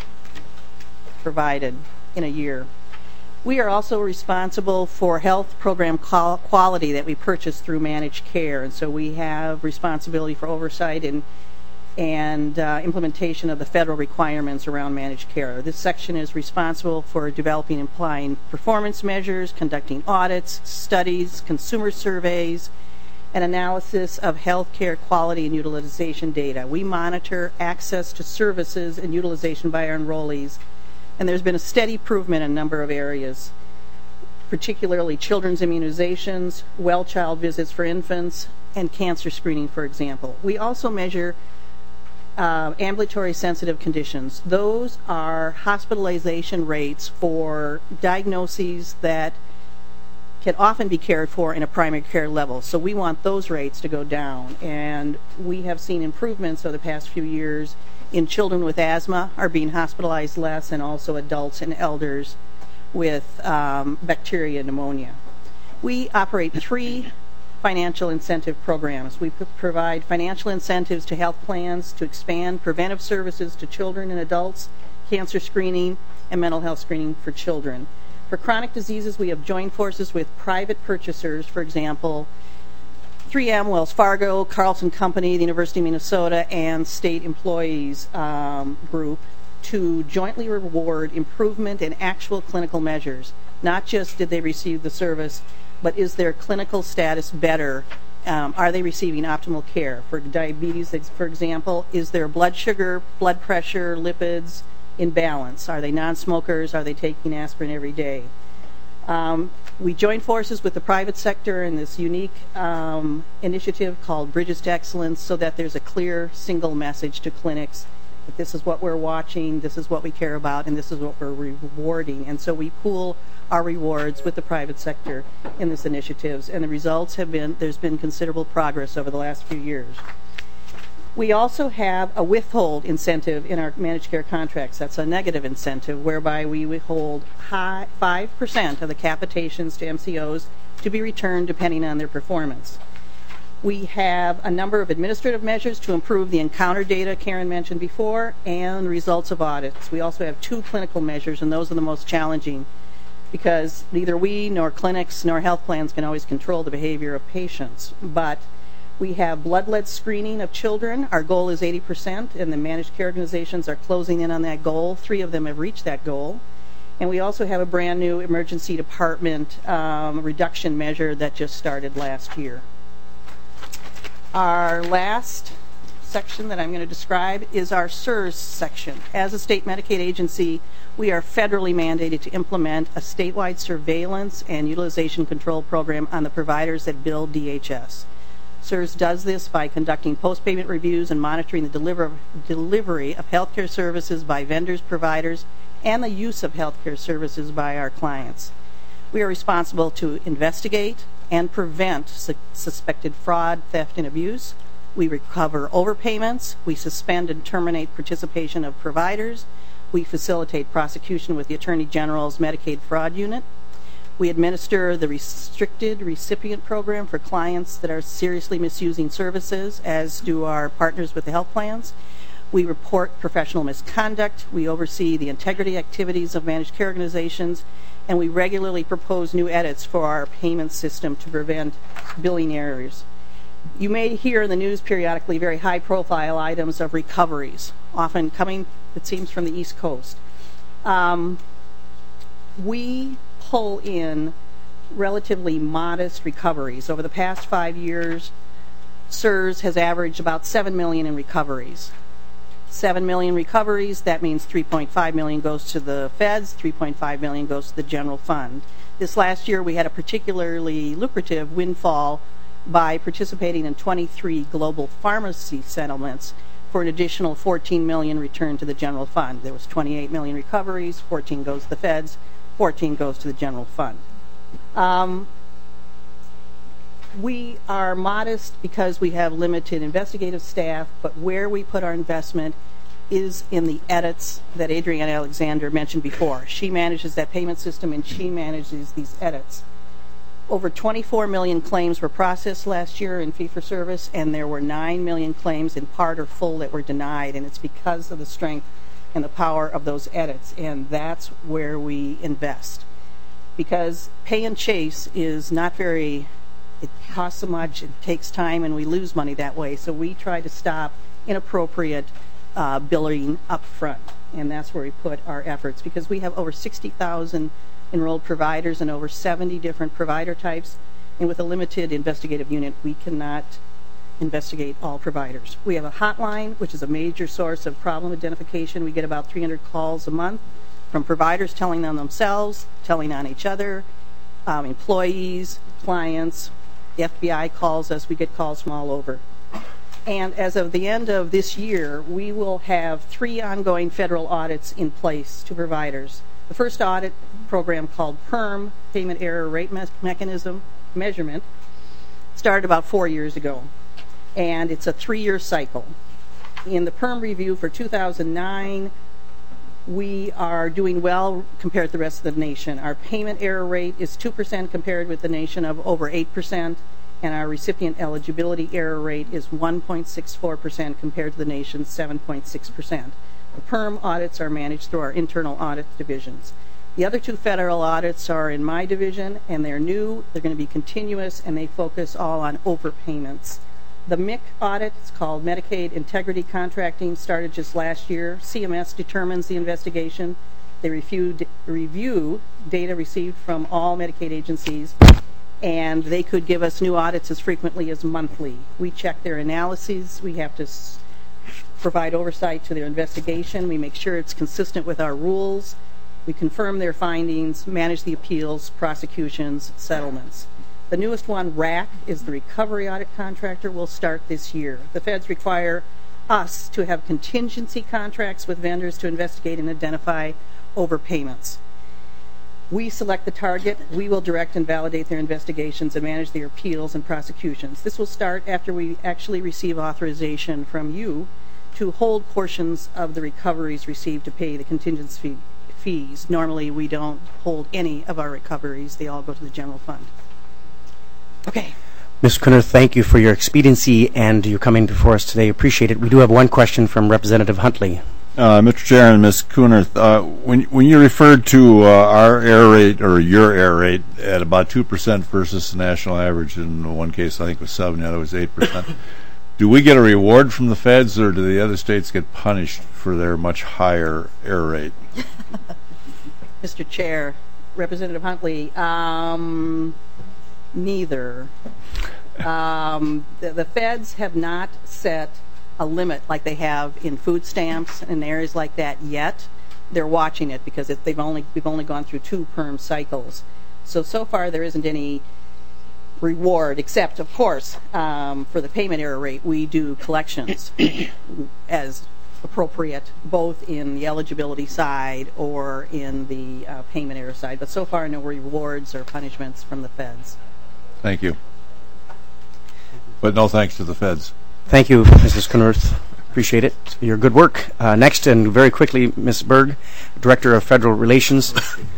provided in a year. We are also responsible for health program quality that we purchase through managed care, and so we have responsibility for oversight and and uh, implementation of the federal requirements around managed care. This section is responsible for developing and applying performance measures, conducting audits, studies, consumer surveys, and analysis of healthcare quality and utilization data. We monitor access to services and utilization by our enrollees, and there's been a steady improvement in a number of areas, particularly children's immunizations, well child visits for infants, and cancer screening, for example. We also measure uh, ambulatory sensitive conditions. Those are hospitalization rates for diagnoses that can often be cared for in a primary care level. So we want those rates to go down. And we have seen improvements over the past few years in children with asthma are being hospitalized less, and also adults and elders with um, bacteria pneumonia. We operate three financial incentive programs. We p- provide financial incentives to health plans to expand preventive services to children and adults, cancer screening, and mental health screening for children. For chronic diseases, we have joined forces with private purchasers, for example, three M, Wells Fargo, Carlson Company, the University of Minnesota, and state employees um, group to jointly reward improvement in actual clinical measures. Not just did they receive the service, but is their clinical status better? Um, are they receiving optimal care? For diabetes, for example, is their blood sugar, blood pressure, lipids in balance? Are they non-smokers? Are they taking aspirin every day? Um, we joined forces with the private sector in this unique um, initiative called Bridges to Excellence, so that there's a clear single message to clinics that this is what we're watching, this is what we care about, and this is what we're rewarding. And so we pool our rewards with the private sector in this initiatives, and the results have been, there's been considerable progress over the last few years. We also have a withhold incentive in our managed care contracts. That's a negative incentive, whereby we withhold high, five percent of the capitations to M C Os to be returned depending on their performance. We have a number of administrative measures to improve the encounter data Karen mentioned before, and results of audits. We also have two clinical measures, and those are the most challenging, because neither we nor clinics nor health plans can always control the behavior of patients. But we have blood lead screening of children. Our goal is eighty percent, and the managed care organizations are closing in on that goal. Three of them have reached that goal. And we also have a brand new emergency department um, reduction measure that just started last year. Our last section that I'm going to describe is our S E R S section. As a state Medicaid agency, we are federally mandated to implement a statewide surveillance and utilization control program on the providers that bill D H S. S E R S does this by conducting post-payment reviews and monitoring the deliver, delivery of healthcare services by vendors, providers, and the use of healthcare services by our clients. We are responsible to investigate and prevent su- suspected fraud, theft, and abuse. We recover overpayments. We suspend and terminate participation of providers. We facilitate prosecution with the Attorney General's Medicaid Fraud Unit. We administer the restricted recipient program for clients that are seriously misusing services, as do our partners with the health plans. We report professional misconduct. We oversee the integrity activities of managed care organizations, and we regularly propose new edits for our payment system to prevent billing errors. You may hear in the news periodically very high-profile items of recoveries, often coming, it seems, from the East Coast. Um, we pull in relatively modest recoveries. Over the past five years, S E R S has averaged about seven million in recoveries. seven million recoveries, that means three point five million goes to the feds, three point five million goes to the general fund. This last year we had a particularly lucrative windfall by participating in twenty-three global pharmacy settlements for an additional fourteen million returned to the general fund. There was twenty-eight million recoveries, fourteen goes to the feds, fourteen goes to the general fund. Um, we are modest because we have limited investigative staff, but where we put our investment is in the edits that Adrienne Alexander mentioned before. She manages that payment system, and she manages these edits. Over twenty-four million claims were processed last year in fee-for-service, and there were nine million claims in part or full that were denied, and it's because of the strength and the power of those edits, and that's where we invest. Because pay and chase is not very, it costs so much, it takes time, and we lose money that way, so we try to stop inappropriate uh, billing up front, and that's where we put our efforts, because we have over sixty thousand enrolled providers and over seventy different provider types, and with a limited investigative unit, we cannot investigate all providers. We have a hotline, which is a major source of problem identification. We get about three hundred calls a month from providers telling on themselves, telling on each other, um, employees, clients. The F B I calls us. We get calls from all over. And as of the end of this year, we will have three ongoing federal audits in place to providers. The first audit program, called PERM, Payment Error Rate Me- Mechanism Measurement, started about four years ago, and it's a three-year cycle. In the PERM review for two thousand nine, we are doing well compared to the rest of the nation. Our payment error rate is two percent compared with the nation of over eight percent, and our recipient eligibility error rate is one point six four percent compared to the nation's seven point six percent. The PERM audits are managed through our internal audit divisions. The other two federal audits are in my division, and they're new, they're going to be continuous, and they focus all on overpayments. The M I C audit, it's called Medicaid Integrity Contracting, started just last year. C M S determines the investigation. They review, review data received from all Medicaid agencies, and they could give us new audits as frequently as monthly. We check their analyses. We have to s- provide oversight to their investigation. We make sure it's consistent with our rules. We confirm their findings, manage the appeals, prosecutions, settlements. The newest one, R A C, is the Recovery Audit Contractor, will start this year. The feds require us to have contingency contracts with vendors to investigate and identify overpayments. We select the target. We will direct and validate their investigations and manage their appeals and prosecutions. This will start after we actually receive authorization from you to hold portions of the recoveries received to pay the contingency fees. Normally, we don't hold any of our recoveries. They all go to the general fund. Okay. Miz Kunner, thank you for your expediency and your coming before us today. Appreciate it. We do have one question from Representative Huntley. Uh, Mister Chair and Miz Kunner, uh, when when you referred to uh, our error rate or your error rate at about two percent versus the national average, in one case I think it was seven, the other was eight percent, do we get a reward from the feds, or do the other states get punished for their much higher error rate? Mister Chair, Representative Huntley, um, neither. Um, the, the feds have not set a limit like they have in food stamps and areas like that yet. They're watching it because it, they've only we've only gone through two PERM cycles. So so far there isn't any reward, except of course um, for the payment error rate we do collections as appropriate, both in the eligibility side or in the uh, payment error side. But so far no rewards or punishments from the feds. Thank you. But no thanks to the feds. Thank you, Missus Kunnerth. Appreciate it. Your good work. Uh, next, and very quickly, Miz Berg, Director of Federal Relations.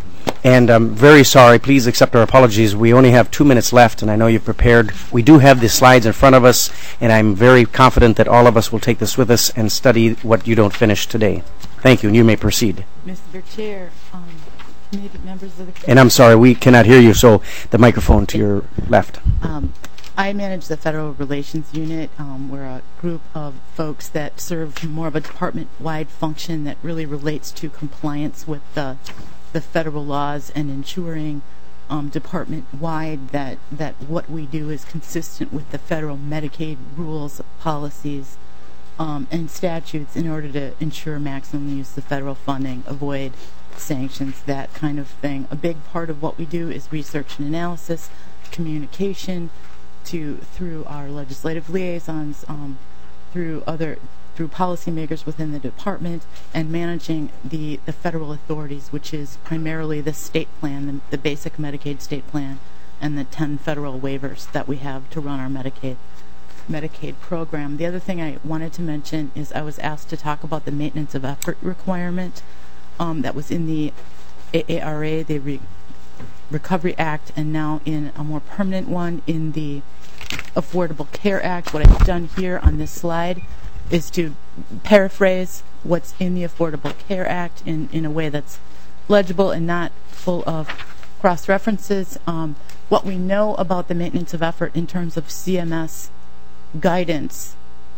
And I'm very sorry. Please accept our apologies. We only have two minutes left, and I know you've prepared. We do have the slides in front of us, and I'm very confident that all of us will take this with us and study what you don't finish today. Thank you, and you may proceed. Mister Chair, um, committee members of the committee. And I'm sorry, we cannot hear you, so the microphone to your left. Um, I manage the Federal Relations Unit. Um, we're a group of folks that serve more of a department-wide function that really relates to compliance with the, the federal laws and ensuring um, department-wide that, that what we do is consistent with the federal Medicaid rules, policies, um, and statutes in order to ensure maximum use of federal funding, avoid sanctions, that kind of thing. A big part of what we do is research and analysis, communication, to through our legislative liaisons, um, through other through policymakers within the department, and managing the, the federal authorities, which is primarily the state plan, the, the basic Medicaid state plan, and the ten federal waivers that we have to run our Medicaid Medicaid program. The other thing I wanted to mention is I was asked to talk about the maintenance of effort requirement um, that was in the A A R A, the Re- Recovery Act, and now in a more permanent one in the Affordable Care Act. What I've done here on this slide is to paraphrase what's in the Affordable Care Act in, in a way that's legible and not full of cross-references. Um, what we know about the maintenance of effort in terms of C M S guidance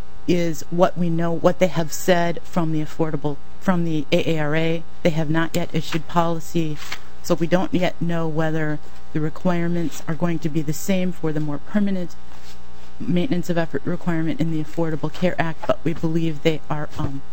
is what we know, what they have said from the affordable, from the A A R A. They have not yet issued policy, so we don't yet know whether the requirements are going to be the same for the more permanent maintenance of effort requirement in the Affordable Care Act, but we believe they are um,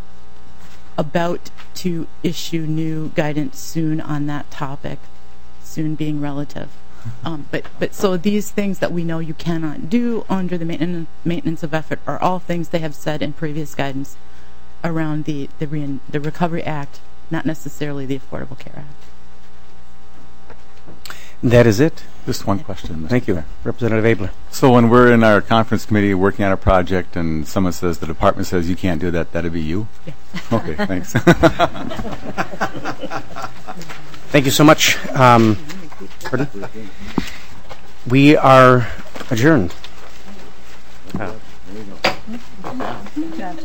about to issue new guidance soon on that topic, soon being relative. Um, but, but so these things that we know you cannot do under the maintenance, maintenance of effort are all things they have said in previous guidance around the, the, re- the Recovery Act not necessarily the Affordable Care Act. That is it. Just one question. Mister Thank you. Chair. Representative Abler. So when we're in our conference committee working on a project and someone says, the department says you can't do that, that'd be you? Yes. Okay, thanks. Thank you so much. Um, pardon? We are adjourned. Uh,